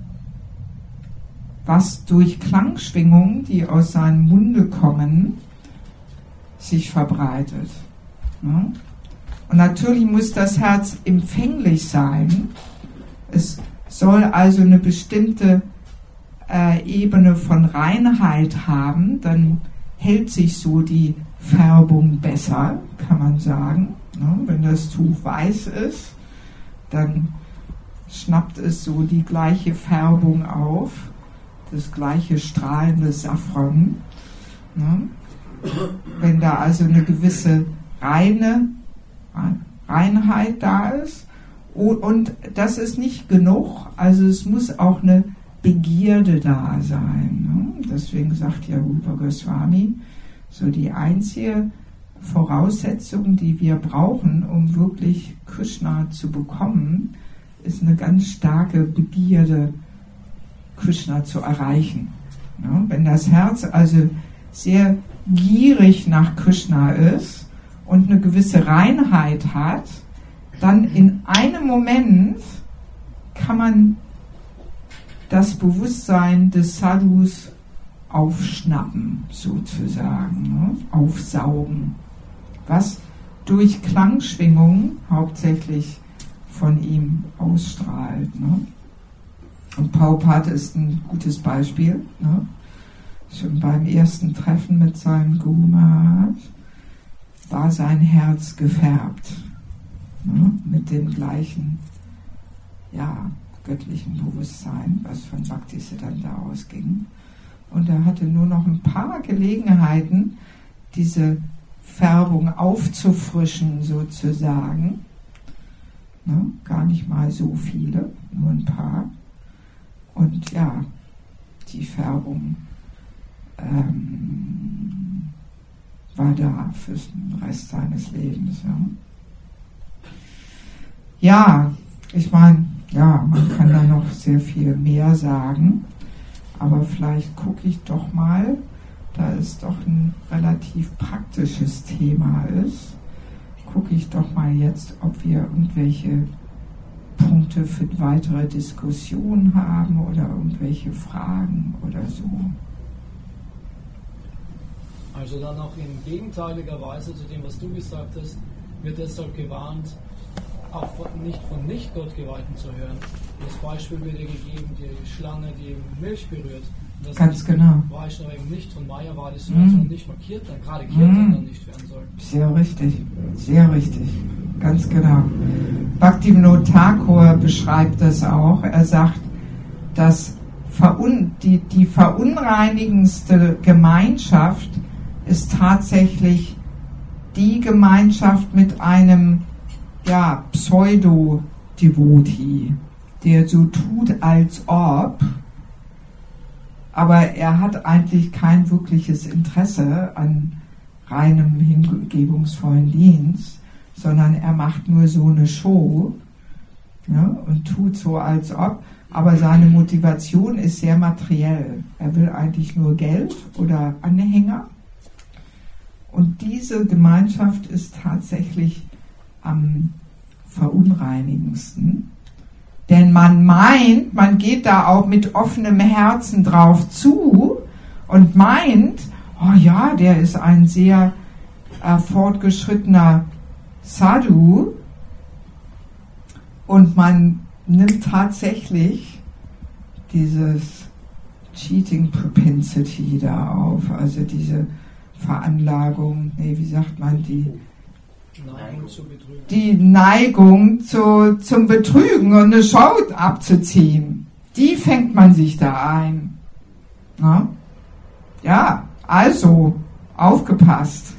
was durch Klangschwingungen, die aus seinem Munde kommen, sich verbreitet. Ja? Und natürlich muss das Herz empfänglich sein. Es soll also eine bestimmte äh, Ebene von Reinheit haben, dann hält sich so die Färbung besser, kann man sagen. Ja? Wenn das Tuch weiß ist, dann schnappt es so die gleiche Färbung auf, das gleiche strahlende Safran. Ja? Wenn da also eine gewisse reine Reinheit da ist. Und das ist nicht genug, also es muss auch eine Begierde da sein. Deswegen sagt ja Rupa Goswami, so die einzige Voraussetzung, die wir brauchen, um wirklich Krishna zu bekommen, ist eine ganz starke Begierde, Krishna zu erreichen. Wenn das Herz also sehr gierig nach Krishna ist und eine gewisse Reinheit hat, dann in einem Moment kann man das Bewusstsein des Sadhus aufschnappen, sozusagen, ne? Aufsaugen, was durch Klangschwingungen hauptsächlich von ihm ausstrahlt. Ne? Und Prabhupada ist ein gutes Beispiel. Ne? Schon beim ersten Treffen mit seinem Guru Maharaj war sein Herz gefärbt, ne? Mit dem gleichen, ja, göttlichen Bewusstsein, was von Bhaktisiddhanta ausging. Und er hatte nur noch ein paar Gelegenheiten, diese Färbung aufzufrischen sozusagen. Ne? Gar nicht mal so viele, nur ein paar. Und ja, die Färbung ähm, war da für den Rest seines Lebens. Ja, ja, ich meine, ja, man kann da noch sehr viel mehr sagen, aber vielleicht gucke ich doch mal, da es doch ein relativ praktisches Thema ist, gucke ich doch mal jetzt, ob wir irgendwelche Punkte für weitere Diskussionen haben oder irgendwelche Fragen oder so. Also dann auch in gegenteiliger Weise zu dem, was du gesagt hast, wird deshalb gewarnt, auch von, nicht von Nicht-Gott-Geweihten zu hören. Das Beispiel wird ja gegeben, die Schlange, die Milch berührt. Das Ganz genau. Vaishnava eben nicht von Mayavadis hören, mm. sondern nicht markiert, dann gerade Kirtan mm. dann nicht werden soll. Sehr richtig, sehr richtig, ganz genau. Bhaktivinoda Thakur beschreibt das auch. Er sagt, dass verun- die, die verunreinigendste Gemeinschaft ist tatsächlich die Gemeinschaft mit einem ja, Pseudo-Devotee, der so tut, als ob, aber er hat eigentlich kein wirkliches Interesse an reinem hingebungsvollen Dienst, sondern er macht nur so eine Show, ja, und tut so, als ob, aber seine Motivation ist sehr materiell. Er will eigentlich nur Geld oder Anhänger. Und diese Gemeinschaft ist tatsächlich am verunreinigendsten. Denn man meint, man geht da auch mit offenem Herzen drauf zu und meint, oh ja, der ist ein sehr äh, fortgeschrittener Sadhu. Und man nimmt tatsächlich dieses Cheating Propensity da auf, also diese Veranlagung, nee, wie sagt man, die Neigung zu betrügen. Die Neigung zu, zum Betrügen und eine Show abzuziehen. Die fängt man sich da ein. Na? Ja, also, aufgepasst.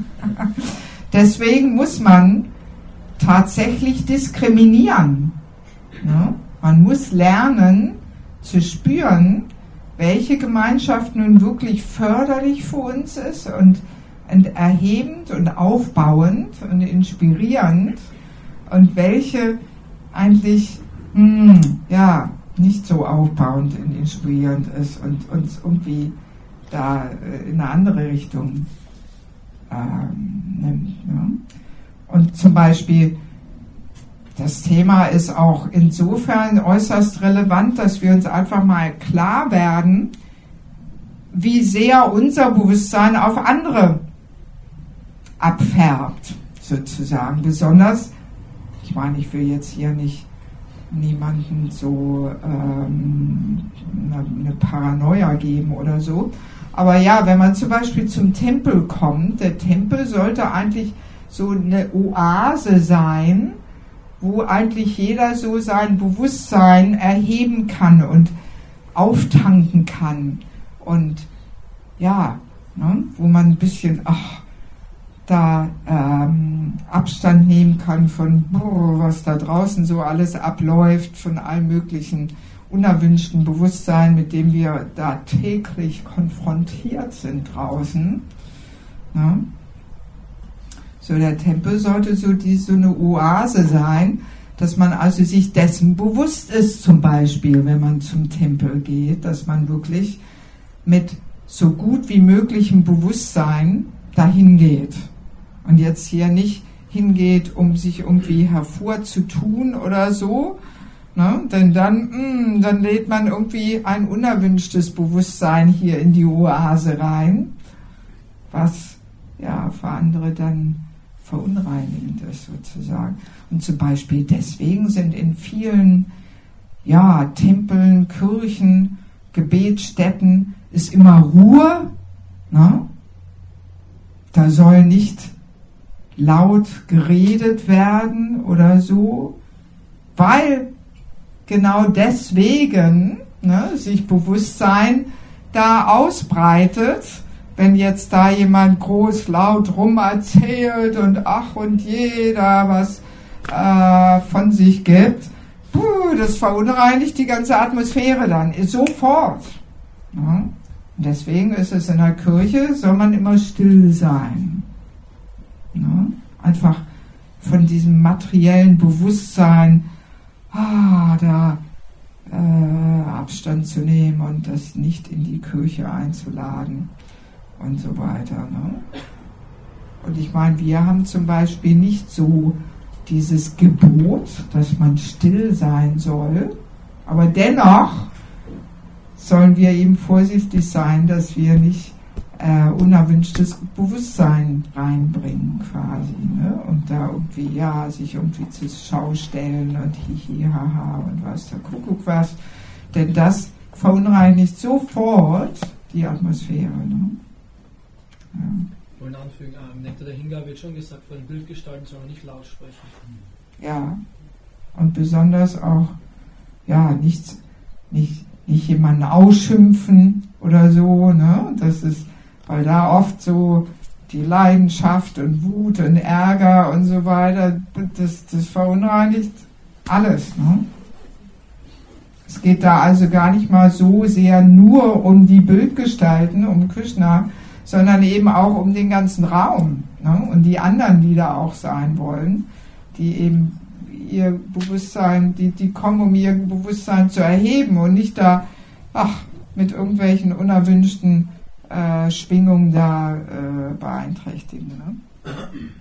Deswegen muss man tatsächlich diskriminieren. Na? Man muss lernen zu spüren, welche Gemeinschaft nun wirklich förderlich für uns ist und, und erhebend und aufbauend und inspirierend und welche eigentlich mh, ja, nicht so aufbauend und inspirierend ist und uns irgendwie da in eine andere Richtung ähm, nimmt. Ne? Und zum Beispiel das Thema ist auch insofern äußerst relevant, dass wir uns einfach mal klar werden, wie sehr unser Bewusstsein auf andere abfärbt, sozusagen. Besonders, ich meine, ich will jetzt hier nicht niemanden so ähm, eine, eine Paranoia geben oder so, aber ja, wenn man zum Beispiel zum Tempel kommt, der Tempel sollte eigentlich so eine Oase sein, wo eigentlich jeder so sein Bewusstsein erheben kann und auftanken kann und ja, ne, wo man ein bisschen ach, da ähm, Abstand nehmen kann von oh, was da draußen so alles abläuft, von allen möglichen unerwünschten Bewusstsein, mit dem wir da täglich konfrontiert sind draußen. Ne? So, der Tempel sollte so, die, so eine Oase sein, dass man also sich dessen bewusst ist, zum Beispiel, wenn man zum Tempel geht, dass man wirklich mit so gut wie möglichem Bewusstsein dahin geht. Und jetzt hier nicht hingeht, um sich irgendwie hervorzutun oder so, ne? Denn dann, mh, dann lädt man irgendwie ein unerwünschtes Bewusstsein hier in die Oase rein, was ja für andere dann verunreinigend ist sozusagen. Und zum Beispiel deswegen sind in vielen ja, Tempeln, Kirchen, Gebetsstätten ist immer Ruhe. Ne? Da soll nicht laut geredet werden oder so, weil genau deswegen ne, sich Bewusstsein da ausbreitet. Wenn jetzt da jemand groß laut rum erzählt und ach und jeder was äh, von sich gibt, puh, das verunreinigt die ganze Atmosphäre dann, sofort. Ja? Deswegen ist es in der Kirche, soll man immer still sein. Ja? Einfach von diesem materiellen Bewusstsein ah, da äh, Abstand zu nehmen und das nicht in die Kirche einzuladen. Und so weiter. Ne? Und ich meine, wir haben zum Beispiel nicht so dieses Gebot, dass man still sein soll, aber dennoch sollen wir eben vorsichtig sein, dass wir nicht äh, unerwünschtes Bewusstsein reinbringen quasi. Ne? Und da irgendwie, ja, sich irgendwie zur Schau stellen und hihi, haha und was der Kuckuck was. Denn das verunreinigt sofort die Atmosphäre. Ne? Ja. Ich wollte anfügen, im Nektar der Hingabe wird schon gesagt, von den Bildgestalten soll man nicht laut sprechen. Ja, und besonders auch, ja, nicht, nicht, nicht jemanden ausschimpfen oder so, ne, das ist, weil da oft so die Leidenschaft und Wut und Ärger und so weiter, das, das verunreinigt alles, ne. Es geht da also gar nicht mal so sehr nur um die Bildgestalten, um Krishna, sondern eben auch um den ganzen Raum, ne? Und die anderen, die da auch sein wollen, die eben ihr Bewusstsein, die, die kommen, um ihr Bewusstsein zu erheben und nicht da ach, mit irgendwelchen unerwünschten äh, Schwingungen da äh, beeinträchtigen. Ne?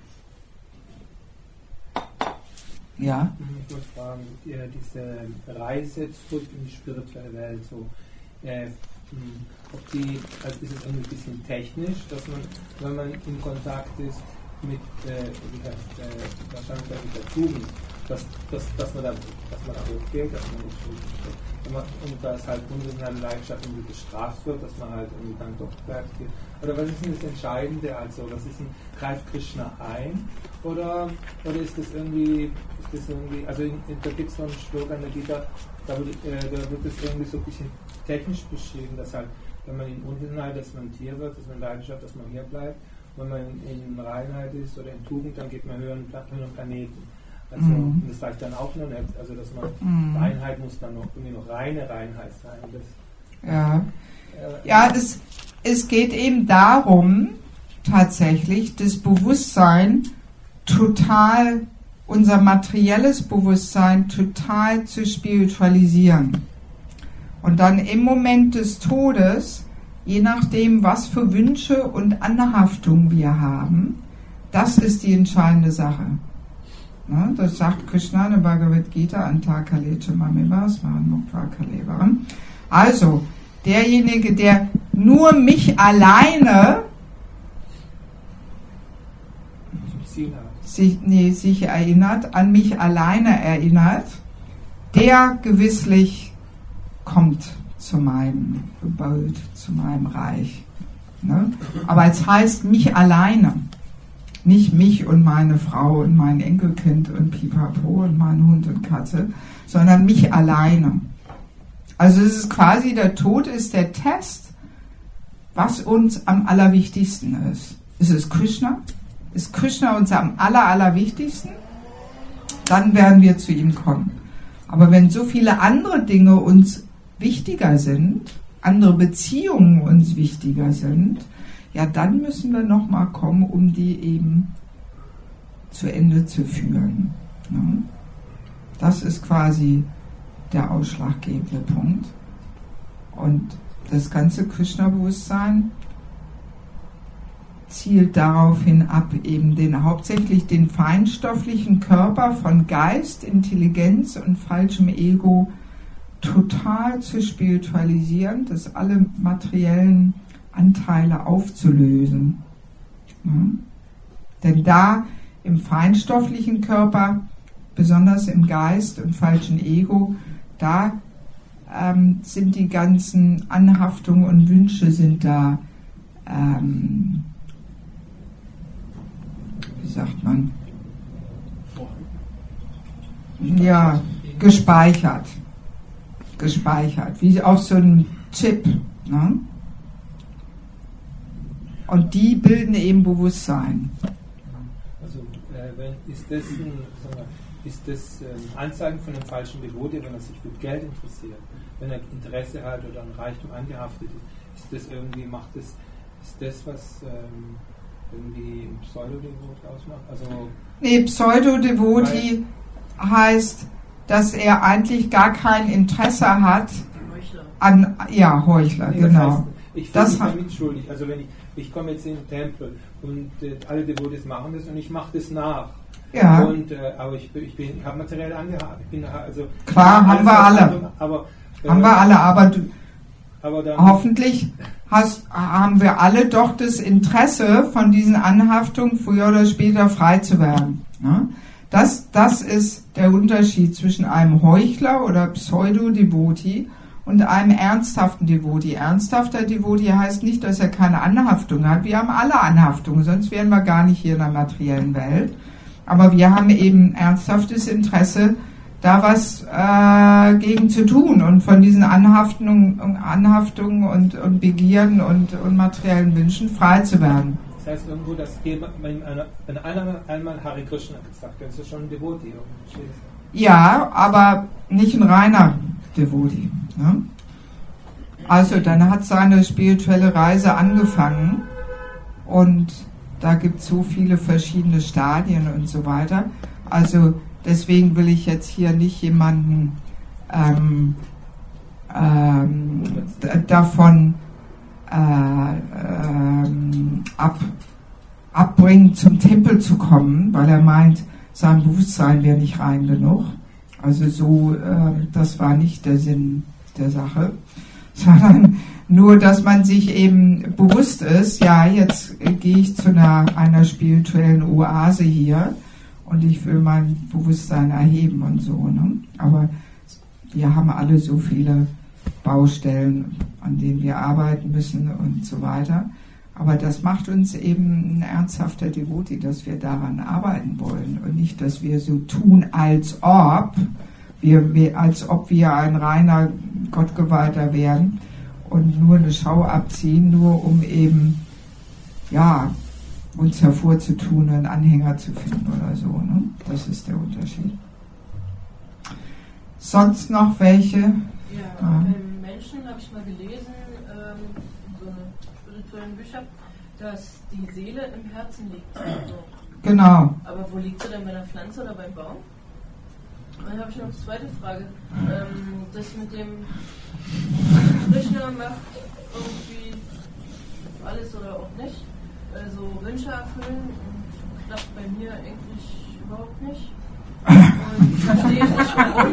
Ja? Ich wollte fragen, diese Reise zurück in die spirituelle Welt, so, äh, ob die, also ist es irgendwie ein bisschen technisch, dass man, wenn man in Kontakt ist mit, äh, wie heißt, äh, wahrscheinlich mit der Tugend, dass, dass, dass, man da, dass man da hochgeht, dass man nicht wenn man, und dass halt unsere Leidenschaft irgendwie bestraft wird, dass man halt irgendwie dann doch bleibt geht. Oder was ist denn das Entscheidende, also was ist denn, greift Krishna ein? Oder, oder ist das irgendwie, ist das irgendwie, also in, in, da gibt es so einen Schluck an der Gita, da wird, äh, da wird das irgendwie so ein bisschen technisch beschrieben, dass halt, wenn man in Unwissenheit, dass man ein Tier wird, dass man Leidenschaft, dass man hier bleibt. Wenn man in, in Reinheit ist oder in Tugend, dann geht man höheren, höheren Planeten. Also mm. das reicht dann auch noch nicht. Also dass man mm. Reinheit muss dann noch irgendwie noch reine Reinheit sein. Das, ja, äh, ja es, es geht eben darum, tatsächlich das Bewusstsein total, unser materielles Bewusstsein total zu spiritualisieren. Und dann im Moment des Todes, je nachdem, was für Wünsche und Anhaftungen wir haben, das ist die entscheidende Sache. Ne, das sagt Krishna in der Bhagavad Gita, Anta Kalecha Mamivas, Mahanmukta Kalevaram. Also, derjenige, der nur mich alleine sich, nee, sich erinnert, an mich alleine erinnert, der gewisslich kommt zu meinem Gebäude, zu meinem Reich. Ne? Aber es heißt mich alleine. Nicht mich und meine Frau und mein Enkelkind und Pipapo und mein Hund und Katze, sondern mich alleine. Also es ist quasi, der Tod ist der Test, was uns am allerwichtigsten ist. Ist es Krishna? Ist Krishna uns am aller, allerwichtigsten? Dann werden wir zu ihm kommen. Aber wenn so viele andere Dinge uns wichtiger sind, andere Beziehungen uns wichtiger sind, ja, dann müssen wir nochmal kommen, um die eben zu Ende zu führen. Ne? Das ist quasi der ausschlaggebende Punkt. Und das ganze Krishna-Bewusstsein zielt daraufhin ab, eben den, hauptsächlich den feinstofflichen Körper von Geist, Intelligenz und falschem Ego total zu spiritualisieren, dass alle materiellen Anteile aufzulösen. Ja? Denn da im feinstofflichen Körper, besonders im Geist und falschen Ego, da ähm, sind die ganzen Anhaftungen und Wünsche sind da, ähm, wie sagt man, ja, gespeichert. Gespeichert, wie auf so einem Chip. Ne? Und die bilden eben Bewusstsein. Also, äh, wenn, ist das, ein, sagen wir, ist das ähm, Anzeigen von einem falschen Devoti, wenn er sich für Geld interessiert, wenn er Interesse hat oder an Reichtum angehaftet ist, ist das irgendwie, macht das, ist das, was ähm, irgendwie ein Pseudodevot ausmacht? Also, nee, Pseudodevoti heißt, dass er eigentlich gar kein Interesse hat an, ja, Heuchler, nee, genau. Das heißt, ich fühle mich damit schuldig. Also wenn ich, ich komme jetzt in den Tempel und äh, alle Devotis machen das und ich mache das nach. Ja. Und, äh, aber ich, ich, bin, ich habe materiell angehabt. Ich bin, also, klar, haben wir alle. Aber, äh, haben wir alle, aber, du, aber dann, hoffentlich hast, haben wir alle doch das Interesse, von diesen Anhaftungen früher oder später frei zu werden. Ne? Das, das ist der Unterschied zwischen einem Heuchler oder Pseudo-Devoti und einem ernsthaften Devoti. Ernsthafter Devoti heißt nicht, dass er keine Anhaftung hat. Wir haben alle Anhaftungen, sonst wären wir gar nicht hier in der materiellen Welt. Aber wir haben eben ernsthaftes Interesse, da was äh, gegen zu tun und von diesen Anhaftungen, Anhaftungen und, und Begierden und, und materiellen Wünschen frei zu werden. Das heißt irgendwo, dass jemand, wenn einer, wenn einer einmal Hare Krishna gesagt hat, ist das schon ein Devoti. Ja, aber nicht ein reiner Devoti. Ne? Also dann hat seine spirituelle Reise angefangen und da gibt es so viele verschiedene Stadien und so weiter. Also deswegen will ich jetzt hier nicht jemanden ähm, ähm, d- davon äh, ähm, ab, abbringen, zum Tempel zu kommen, weil er meint, sein Bewusstsein wäre nicht rein genug. Also so, äh, das war nicht der Sinn der Sache, sondern nur, dass man sich eben bewusst ist, ja, jetzt äh, gehe ich zu einer, einer spirituellen Oase hier und ich will mein Bewusstsein erheben und so. Ne? Aber wir haben alle so viele Baustellen, an denen wir arbeiten müssen und so weiter. Aber das macht uns eben ein ernsthafter Devoti, dass wir daran arbeiten wollen und nicht, dass wir so tun, als ob wir, wir, als ob wir ein reiner Gottgeweihter wären und nur eine Schau abziehen, nur um eben, ja, uns hervorzutun und einen Anhänger zu finden oder so. Ne? Das ist der Unterschied. Sonst noch welche? Ja, Ja. beim Menschen habe ich mal gelesen, ähm, in so einem spirituellen Bücher, dass die Seele im Herzen liegt. Also, Genau. aber wo liegt sie denn, bei einer Pflanze oder beim Baum? Und dann habe ich noch eine zweite Frage. Ähm, das mit dem Krishna macht irgendwie alles oder auch nicht. Also Wünsche erfüllen und klappt bei mir eigentlich überhaupt nicht. Und verstehe ich nicht warum.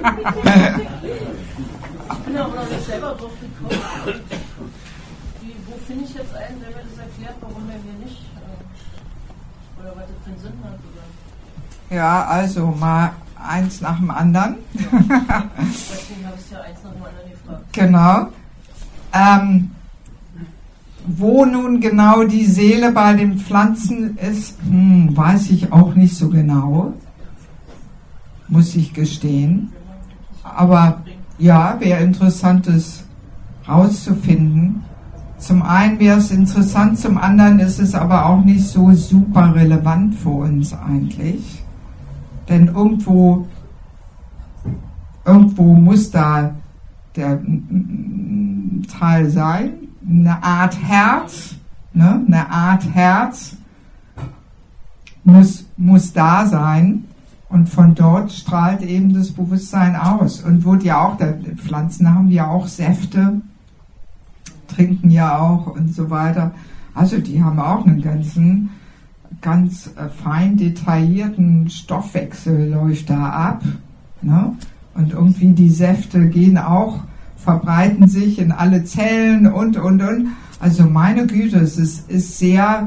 Ich bin auch noch nicht selber drauf gekommen. Wie, wo finde ich jetzt einen, der mir das erklärt, warum er mir nicht äh, oder was das für einen Sinn hat? Oder? Ja, also mal eins nach dem anderen. Ja. Deswegen habe ich ja eins nach dem anderen gefragt. Genau. Ähm, wo nun genau die Seele bei den Pflanzen ist, hm, weiß ich auch nicht so genau. Muss ich gestehen. Aber ja, wäre interessant, es rauszufinden. Zum einen wäre es interessant, zum anderen ist es aber auch nicht so super relevant für uns eigentlich. Denn irgendwo, irgendwo muss da der Teil sein, eine Art Herz, ne? eine Art Herz muss, muss da sein. Und von dort strahlt eben das Bewusstsein aus. Und wird ja auch, Pflanzen haben ja auch Säfte, trinken ja auch und so weiter. Also die haben auch einen ganzen, ganz fein detaillierten Stoffwechsel läuft da ab. Ne? Und irgendwie die Säfte gehen auch, verbreiten sich in alle Zellen und, und, und. Also meine Güte, es ist, ist sehr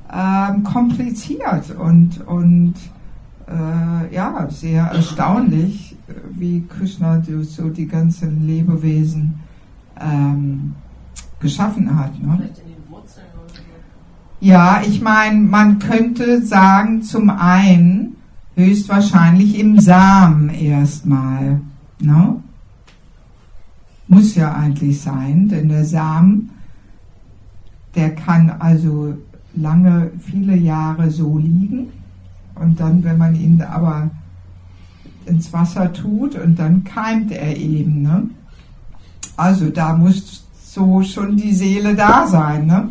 ähm, kompliziert und, und äh, ja, sehr erstaunlich, wie Krishna so die ganzen Lebewesen ähm, geschaffen hat. Ne? Vielleicht in den Wurzeln oder so. Ja, ich meine, man könnte sagen, zum einen höchstwahrscheinlich im Samen erstmal. Ne? Muss ja eigentlich sein, denn der Samen, der kann also lange, viele Jahre so liegen und dann, wenn man ihn aber ins Wasser tut und dann keimt er eben. Ne? Also da muss so schon die Seele da sein. Ne?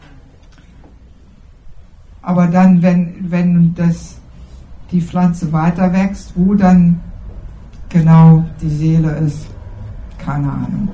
Aber dann, wenn, wenn das, die Pflanze weiter wächst, wo dann genau die Seele ist, keine Ahnung.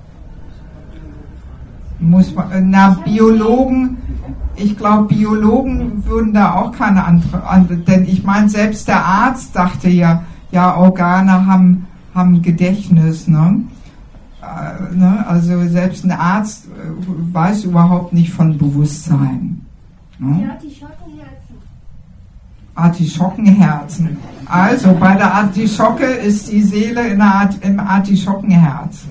Muss man, na, Biologen, ich glaube, Biologen würden da auch keine andere, andere denn ich meine, selbst der Arzt dachte ja, ja, Organe haben, haben Gedächtnis, ne? Äh, ne? Also selbst ein Arzt äh, weiß überhaupt nicht von Bewusstsein. Ne? Ja, die Schockenherzen. Artischockenherzen. Also bei der Artischocke ist die Seele in der Art, im Artischockenherz.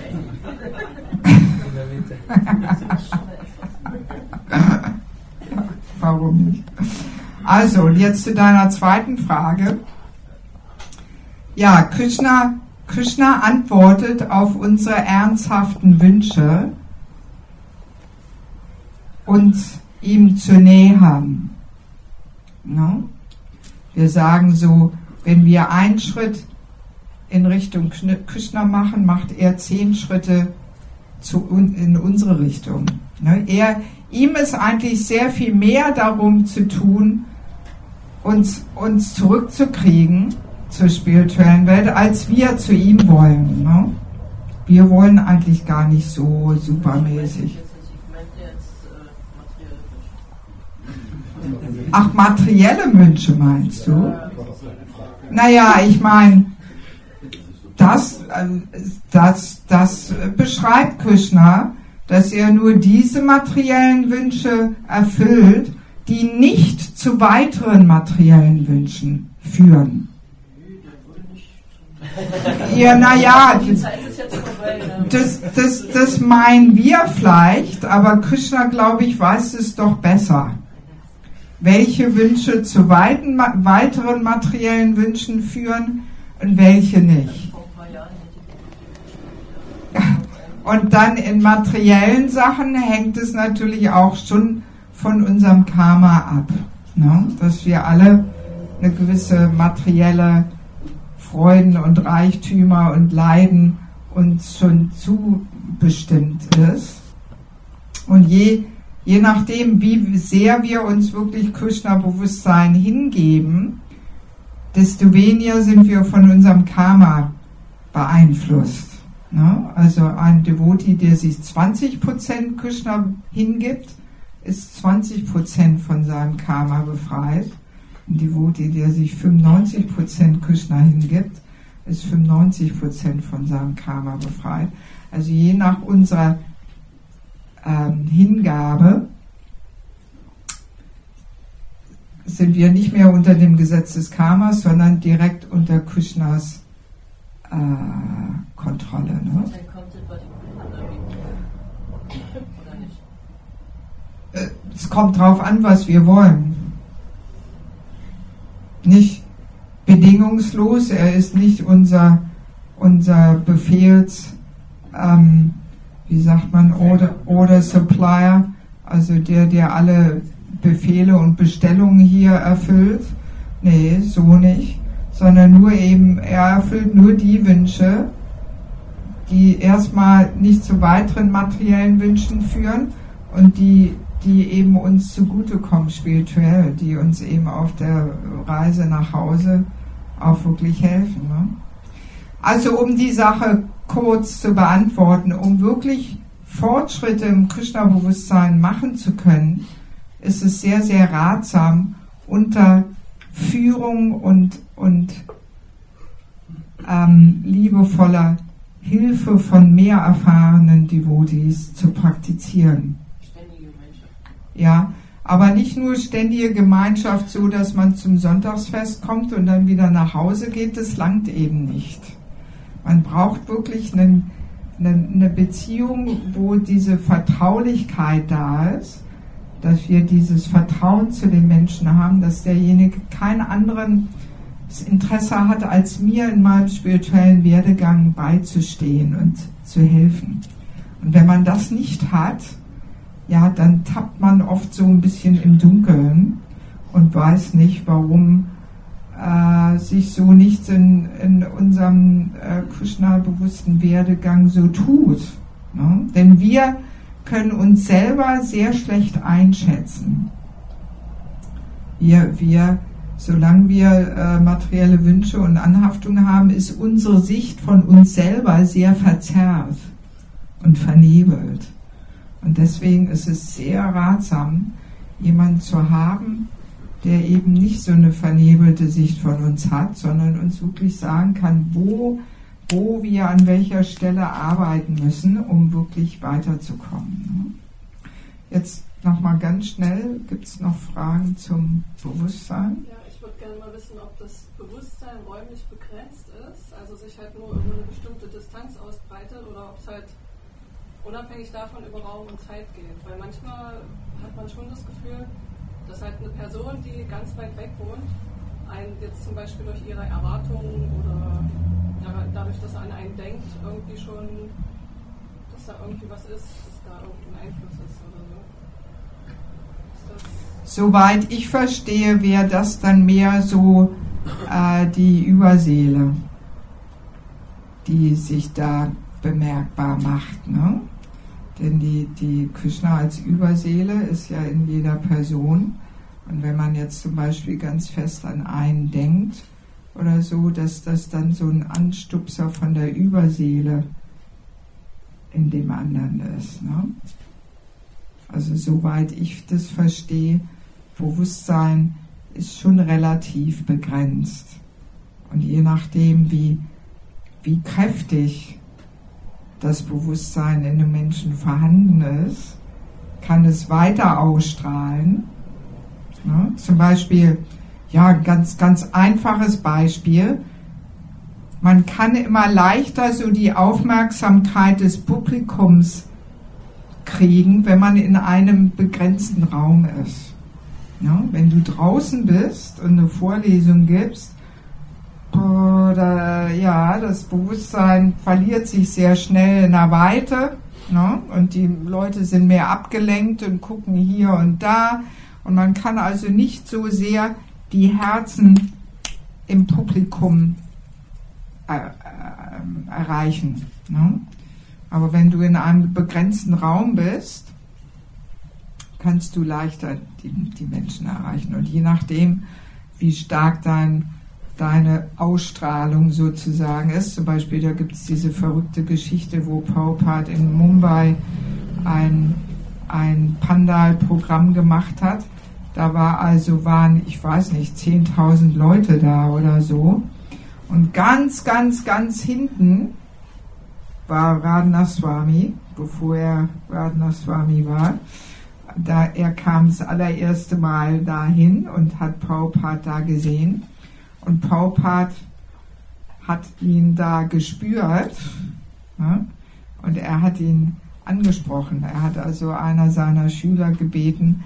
Warum nicht? Also, jetzt zu deiner zweiten Frage. Ja, Krishna, Krishna antwortet auf unsere ernsthaften Wünsche, uns ihm zu nähern. No? Wir sagen so, wenn wir einen Schritt in Richtung Krishna machen, macht er zehn Schritte zu, in unsere Richtung. Ne? Er, ihm ist eigentlich sehr viel mehr darum zu tun, uns, uns zurückzukriegen zur spirituellen Welt, als wir zu ihm wollen. Ne? Wir wollen eigentlich gar nicht so supermäßig. Ach, materielle Wünsche meinst du? Naja, ich meine, das, das, das beschreibt Krishna, dass er nur diese materiellen Wünsche erfüllt, die nicht zu weiteren materiellen Wünschen führen. Ja, naja, das, das, das meinen wir vielleicht, aber Krishna, glaube ich, weiß es doch besser. Welche Wünsche zu weiten, weiteren materiellen Wünschen führen und welche nicht. Und dann in materiellen Sachen hängt es natürlich auch schon von unserem Karma ab, ne? Dass wir alle eine gewisse materielle Freuden und Reichtümer und Leiden uns schon zubestimmt ist. Und je, je nachdem, wie sehr wir uns wirklich Krishna-Bewusstsein hingeben, desto weniger sind wir von unserem Karma beeinflusst. Ne? Also ein Devotee, der sich zwanzig Prozent Krishna hingibt, ist zwanzig Prozent von seinem Karma befreit. Ein Devotee, der sich fünfundneunzig Prozent Krishna hingibt, ist fünfundneunzig Prozent von seinem Karma befreit. Also je nach unserer ähm, Hingabe sind wir nicht mehr unter dem Gesetz des Karmas, sondern direkt unter Krishnas äh, Kontrolle. Ne? Es kommt drauf an, was wir wollen. Nicht bedingungslos, er ist nicht unser, unser Befehls, ähm, wie sagt man, Order, Order Supplier, also der, der alle Befehle und Bestellungen hier erfüllt. Nee, so nicht. Sondern nur eben, er erfüllt nur die Wünsche, die erstmal nicht zu weiteren materiellen Wünschen führen und die, die eben uns zugutekommen spirituell, die uns eben auf der Reise nach Hause auch wirklich helfen. Ne? Also um die Sache kurz zu beantworten, um wirklich Fortschritte im Krishna-Bewusstsein machen zu können, ist es sehr, sehr ratsam, unter Führung und, und ähm, liebevoller Hilfe von mehr erfahrenen Devotees zu praktizieren. Ja, Aber nicht nur ständige Gemeinschaft, so dass man zum Sonntagsfest kommt und dann wieder nach Hause geht, das langt eben nicht. Man braucht wirklich eine, eine, eine Beziehung, wo diese Vertraulichkeit da ist, dass wir dieses Vertrauen zu den Menschen haben, dass derjenige kein anderes Interesse hat, als mir in meinem spirituellen Werdegang beizustehen und zu helfen. Und wenn man das nicht hat, ja, dann tappt man oft so ein bisschen im Dunkeln und weiß nicht, warum äh, sich so nichts in, in unserem äh, Krishna-bewussten Werdegang so tut. Ne? Denn wir können uns selber sehr schlecht einschätzen. Wir, wir, solange wir äh, materielle Wünsche und Anhaftungen haben, ist unsere Sicht von uns selber sehr verzerrt und vernebelt. Und deswegen ist es sehr ratsam, jemanden zu haben, der eben nicht so eine vernebelte Sicht von uns hat, sondern uns wirklich sagen kann, wo, wo wir an welcher Stelle arbeiten müssen, um wirklich weiterzukommen. Jetzt nochmal ganz schnell, gibt es noch Fragen zum Bewusstsein? Ja, ich würde gerne mal wissen, ob das Bewusstsein räumlich begrenzt ist, also sich halt nur über eine bestimmte Distanz ausbreitet, oder ob es halt unabhängig davon über Raum und Zeit geht. Weil manchmal hat man schon das Gefühl, dass halt eine Person, die ganz weit weg wohnt, einen jetzt zum Beispiel durch ihre Erwartungen oder dadurch, dass er an einen denkt, irgendwie schon, dass da irgendwie was ist, dass da irgendwie ein Einfluss ist oder so. Ist das Soweit ich verstehe, wäre das dann mehr so äh, die Überseele, die sich da bemerkbar macht, ne? Denn die, die Krishna als Überseele ist ja in jeder Person. Und wenn man jetzt zum Beispiel ganz fest an einen denkt oder so, dass das dann so ein Anstupser von der Überseele in dem anderen ist. Ne? Also soweit ich das verstehe, Bewusstsein ist schon relativ begrenzt. Und je nachdem, wie, wie kräftig das Bewusstsein in einem Menschen vorhanden ist, kann es weiter ausstrahlen. Ne? Zum Beispiel, ja, ganz, ganz einfaches Beispiel. Man kann immer leichter so die Aufmerksamkeit des Publikums kriegen, wenn man in einem begrenzten Raum ist. Ja? Wenn du draußen bist und eine Vorlesung gibst, oder ja, das Bewusstsein verliert sich sehr schnell in der Weite, ne? Und die Leute sind mehr abgelenkt und gucken hier und da, und man kann also nicht so sehr die Herzen im Publikum äh, äh, erreichen. Ne? Aber wenn du in einem begrenzten Raum bist, kannst du leichter die, die Menschen erreichen. Und je nachdem, wie stark dein deine Ausstrahlung sozusagen ist. Zum Beispiel, da gibt es diese verrückte Geschichte, wo Prabhupada in Mumbai ein, ein Pandal-Programm gemacht hat. Da war also, waren, ich weiß nicht, zehntausend Leute da oder so. Und ganz, ganz, ganz hinten war Radhanaswami, bevor er Radhanaswami war. Da, er kam das allererste Mal dahin und hat Prabhupada da gesehen. Und Prabhupada hat ihn da gespürt, ne? Und er hat ihn angesprochen. Er hat also einer seiner Schüler gebeten,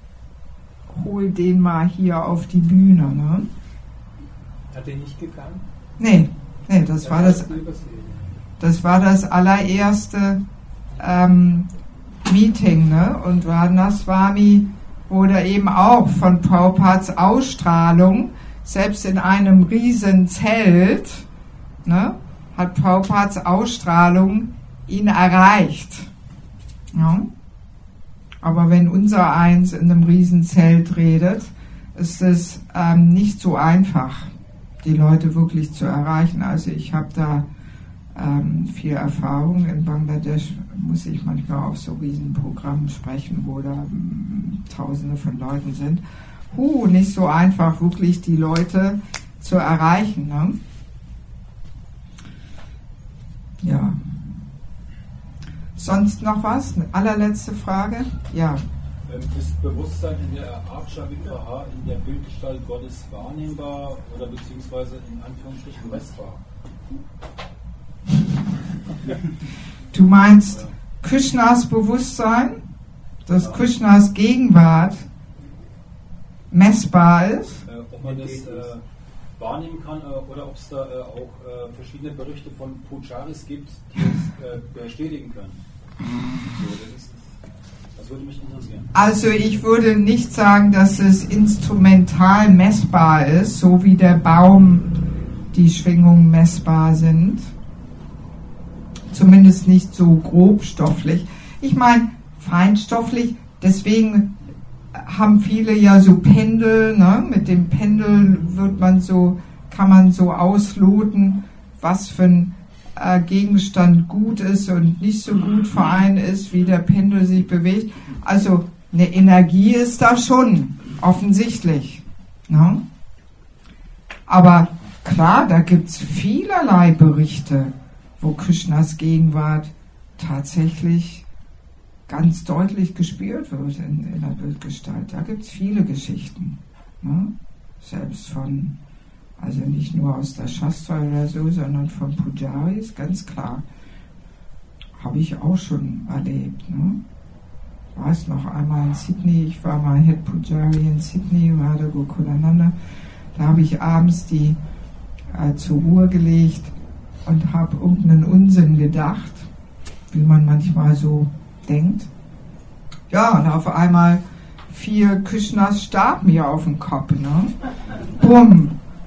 hol den mal hier auf die Bühne. Ne? Hat er nicht gekannt? Nee, nee, das war das, das war das allererste ähm, Meeting. Ne? Und Radhanaswami wurde eben auch von Prabhupads Ausstrahlung, selbst in einem riesen Zelt, ne, hat Prabhupads Ausstrahlung ihn erreicht. Ja? Aber wenn unser Eins in einem riesen Zelt redet, ist es ähm, nicht so einfach, die Leute wirklich zu erreichen. Also ich habe da ähm, viel Erfahrung. In Bangladesch muss ich manchmal auf so riesen Programmen sprechen, wo da ähm, Tausende von Leuten sind. Huh, nicht so einfach, wirklich die Leute zu erreichen. Ne? Ja. Sonst noch was? Eine allerletzte Frage? Ja. Ist Bewusstsein in der Archa Vigraha, in der Bildgestalt Gottes wahrnehmbar oder beziehungsweise in Anführungsstrichen messbar? Du meinst Krishnas Bewusstsein, dass ja. Krishnas Gegenwart messbar ist? Äh, ob man das äh, wahrnehmen kann äh, oder ob es da äh, auch äh, verschiedene Berichte von Pujaris gibt, die es äh, bestätigen können. So, das, ist, das würde mich interessieren. Also ich würde nicht sagen, dass es instrumental messbar ist, so wie der Baum die Schwingungen messbar sind. Zumindest nicht so grobstofflich. Ich meine, feinstofflich, deswegen haben viele ja so Pendel, ne? Mit dem Pendel wird man so, kann man so ausloten, was für ein äh, Gegenstand gut ist und nicht so gut für einen ist, wie der Pendel sich bewegt. Also eine Energie ist da schon, offensichtlich. Ne? Aber klar, da gibt es vielerlei Berichte, wo Krishnas Gegenwart tatsächlich ganz deutlich gespürt wird in, in der Bildgestalt. Da gibt es viele Geschichten. Ne? Selbst von, also nicht nur aus der Shastra oder so, sondern von Pujaris, ganz klar. Habe ich auch schon erlebt. Ne? Ich weiß noch einmal in Sydney, ich war mal Head Pujari in Sydney, Radha Gokulananda. Da habe ich abends die äh, zur Ruhe gelegt und habe irgendeinen Unsinn gedacht, wie man manchmal so denkt. Ja, und auf einmal vier Krishnas starben mir auf den Kopf, ne? Bumm!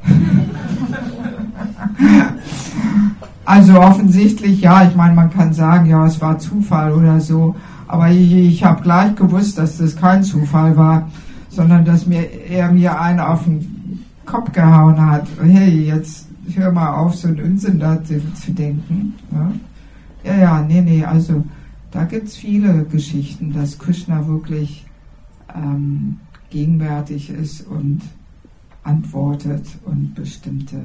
Also offensichtlich, ja, ich meine, man kann sagen, ja, es war Zufall oder so, aber ich, ich habe gleich gewusst, dass das kein Zufall war, sondern dass mir er mir einen auf den Kopf gehauen hat. Hey, jetzt hör mal auf, so einen Unsinn da zu, zu denken. Ja? ja, ja, nee, nee, also da gibt es viele Geschichten, dass Krishna wirklich ähm, gegenwärtig ist und antwortet und bestimmte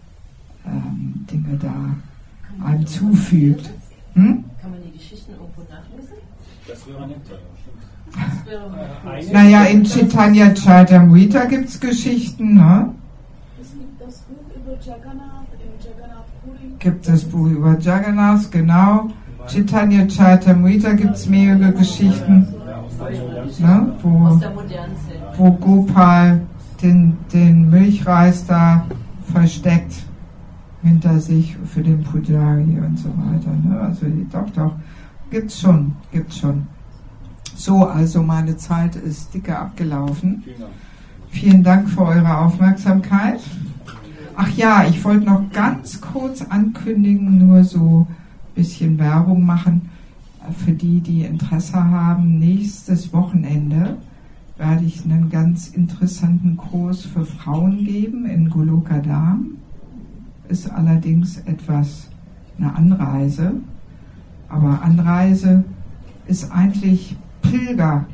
ähm, Dinge da einem zufügt. Hm? Kann man die Geschichten irgendwo nachlesen? Das wäre nett, ja, stimmt. Naja, in Chaitanya Charitamrita gibt es Geschichten, ne? Das Buch über Jagannath, in Jagannath Puri. Gibt das Buch über Jagannath, genau. Chaitanya Charitamrita gibt es mehrere Geschichten, ne, wo, wo Gopal den, den Milchreis da versteckt hinter sich für den Pujari und so weiter. Ne? Also doch, doch, gibt's schon, gibt's schon. So, also meine Zeit ist dicke abgelaufen. Vielen Dank. Vielen Dank für eure Aufmerksamkeit. Ach ja, ich wollte noch ganz kurz ankündigen, nur so ein bisschen Werbung machen für die, die Interesse haben. Nächstes Wochenende werde ich einen ganz interessanten Kurs für Frauen geben in Golokadam. Ist allerdings etwas eine Anreise, aber Anreise ist eigentlich Pilger,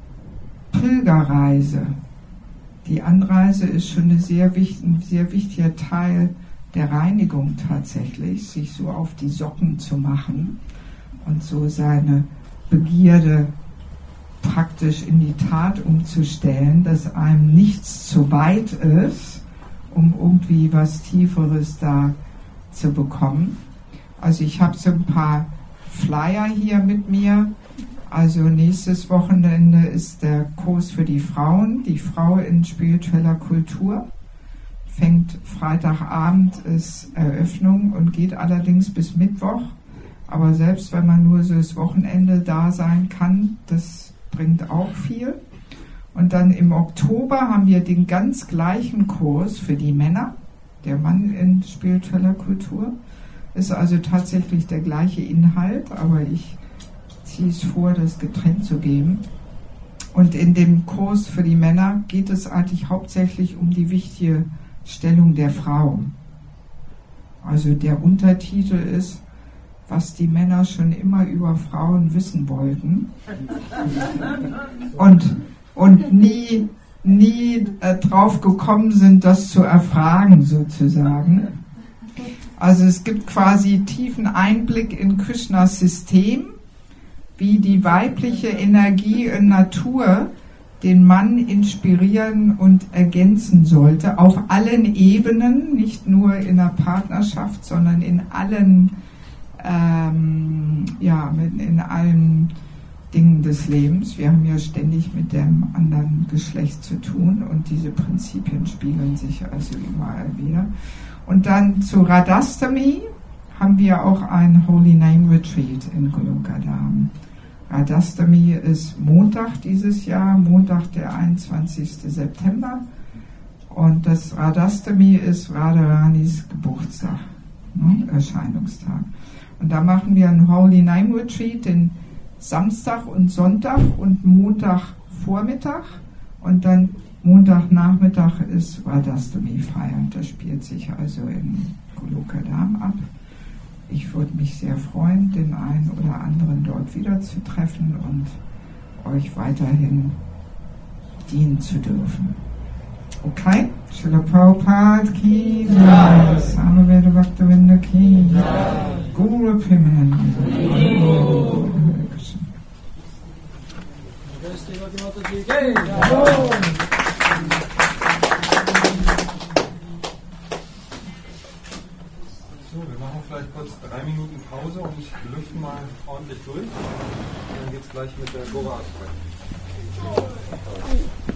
Pilgerreise. Die Anreise ist schon eine sehr wichtig, ein sehr wichtiger Teil der Reinigung tatsächlich, sich so auf die Socken zu machen und so seine Begierde praktisch in die Tat umzustellen, dass einem nichts zu weit ist, um irgendwie was Tieferes da zu bekommen. Also ich habe so ein paar Flyer hier mit mir. Also nächstes Wochenende ist der Kurs für die Frauen, die Frau in spiritueller Kultur. Fängt Freitagabend, ist Eröffnung und geht allerdings bis Mittwoch. Aber selbst wenn man nur so das Wochenende da sein kann, das bringt auch viel. Und dann im Oktober haben wir den ganz gleichen Kurs für die Männer, der Mann in spiritueller Kultur. Ist also tatsächlich der gleiche Inhalt, aber ich ziehe es vor, das getrennt zu geben. Und in dem Kurs für die Männer geht es eigentlich hauptsächlich um die wichtige Stellung der Frau. Also der Untertitel ist, was die Männer schon immer über Frauen wissen wollten und, und nie, nie äh, drauf gekommen sind, das zu erfragen sozusagen. Also es gibt quasi tiefen Einblick in Krishnas System, wie die weibliche Energie in Natur den Mann inspirieren und ergänzen sollte, auf allen Ebenen, nicht nur in der Partnerschaft, sondern in allen, ähm, ja, in allen Dingen des Lebens. Wir haben ja ständig mit dem anderen Geschlecht zu tun und diese Prinzipien spiegeln sich also überall wieder. Und dann zu Radhastami haben wir auch ein Holy Name Retreat in Golokadam. Radhastami ist Montag dieses Jahr, Montag der einundzwanzigsten September. Und das Radhastami ist Radharanis Geburtstag, ne, Erscheinungstag. Und da machen wir ein Holy Name Retreat den Samstag und Sonntag und Montagvormittag. Und dann Montagnachmittag ist Radhastami Feier. Das spielt sich also in Golokadam ab. Ich würde mich sehr freuen, den einen oder anderen dort wieder zu treffen und euch weiterhin dienen zu dürfen. Okay? Srila Prabhupada ki jai, Samaveda Bhaktivinoda ki jai, Guru Premanand. So, wir machen vielleicht kurz drei Minuten Pause und lüften mal ordentlich durch. Dann geht es gleich mit der Gora-Aspekt.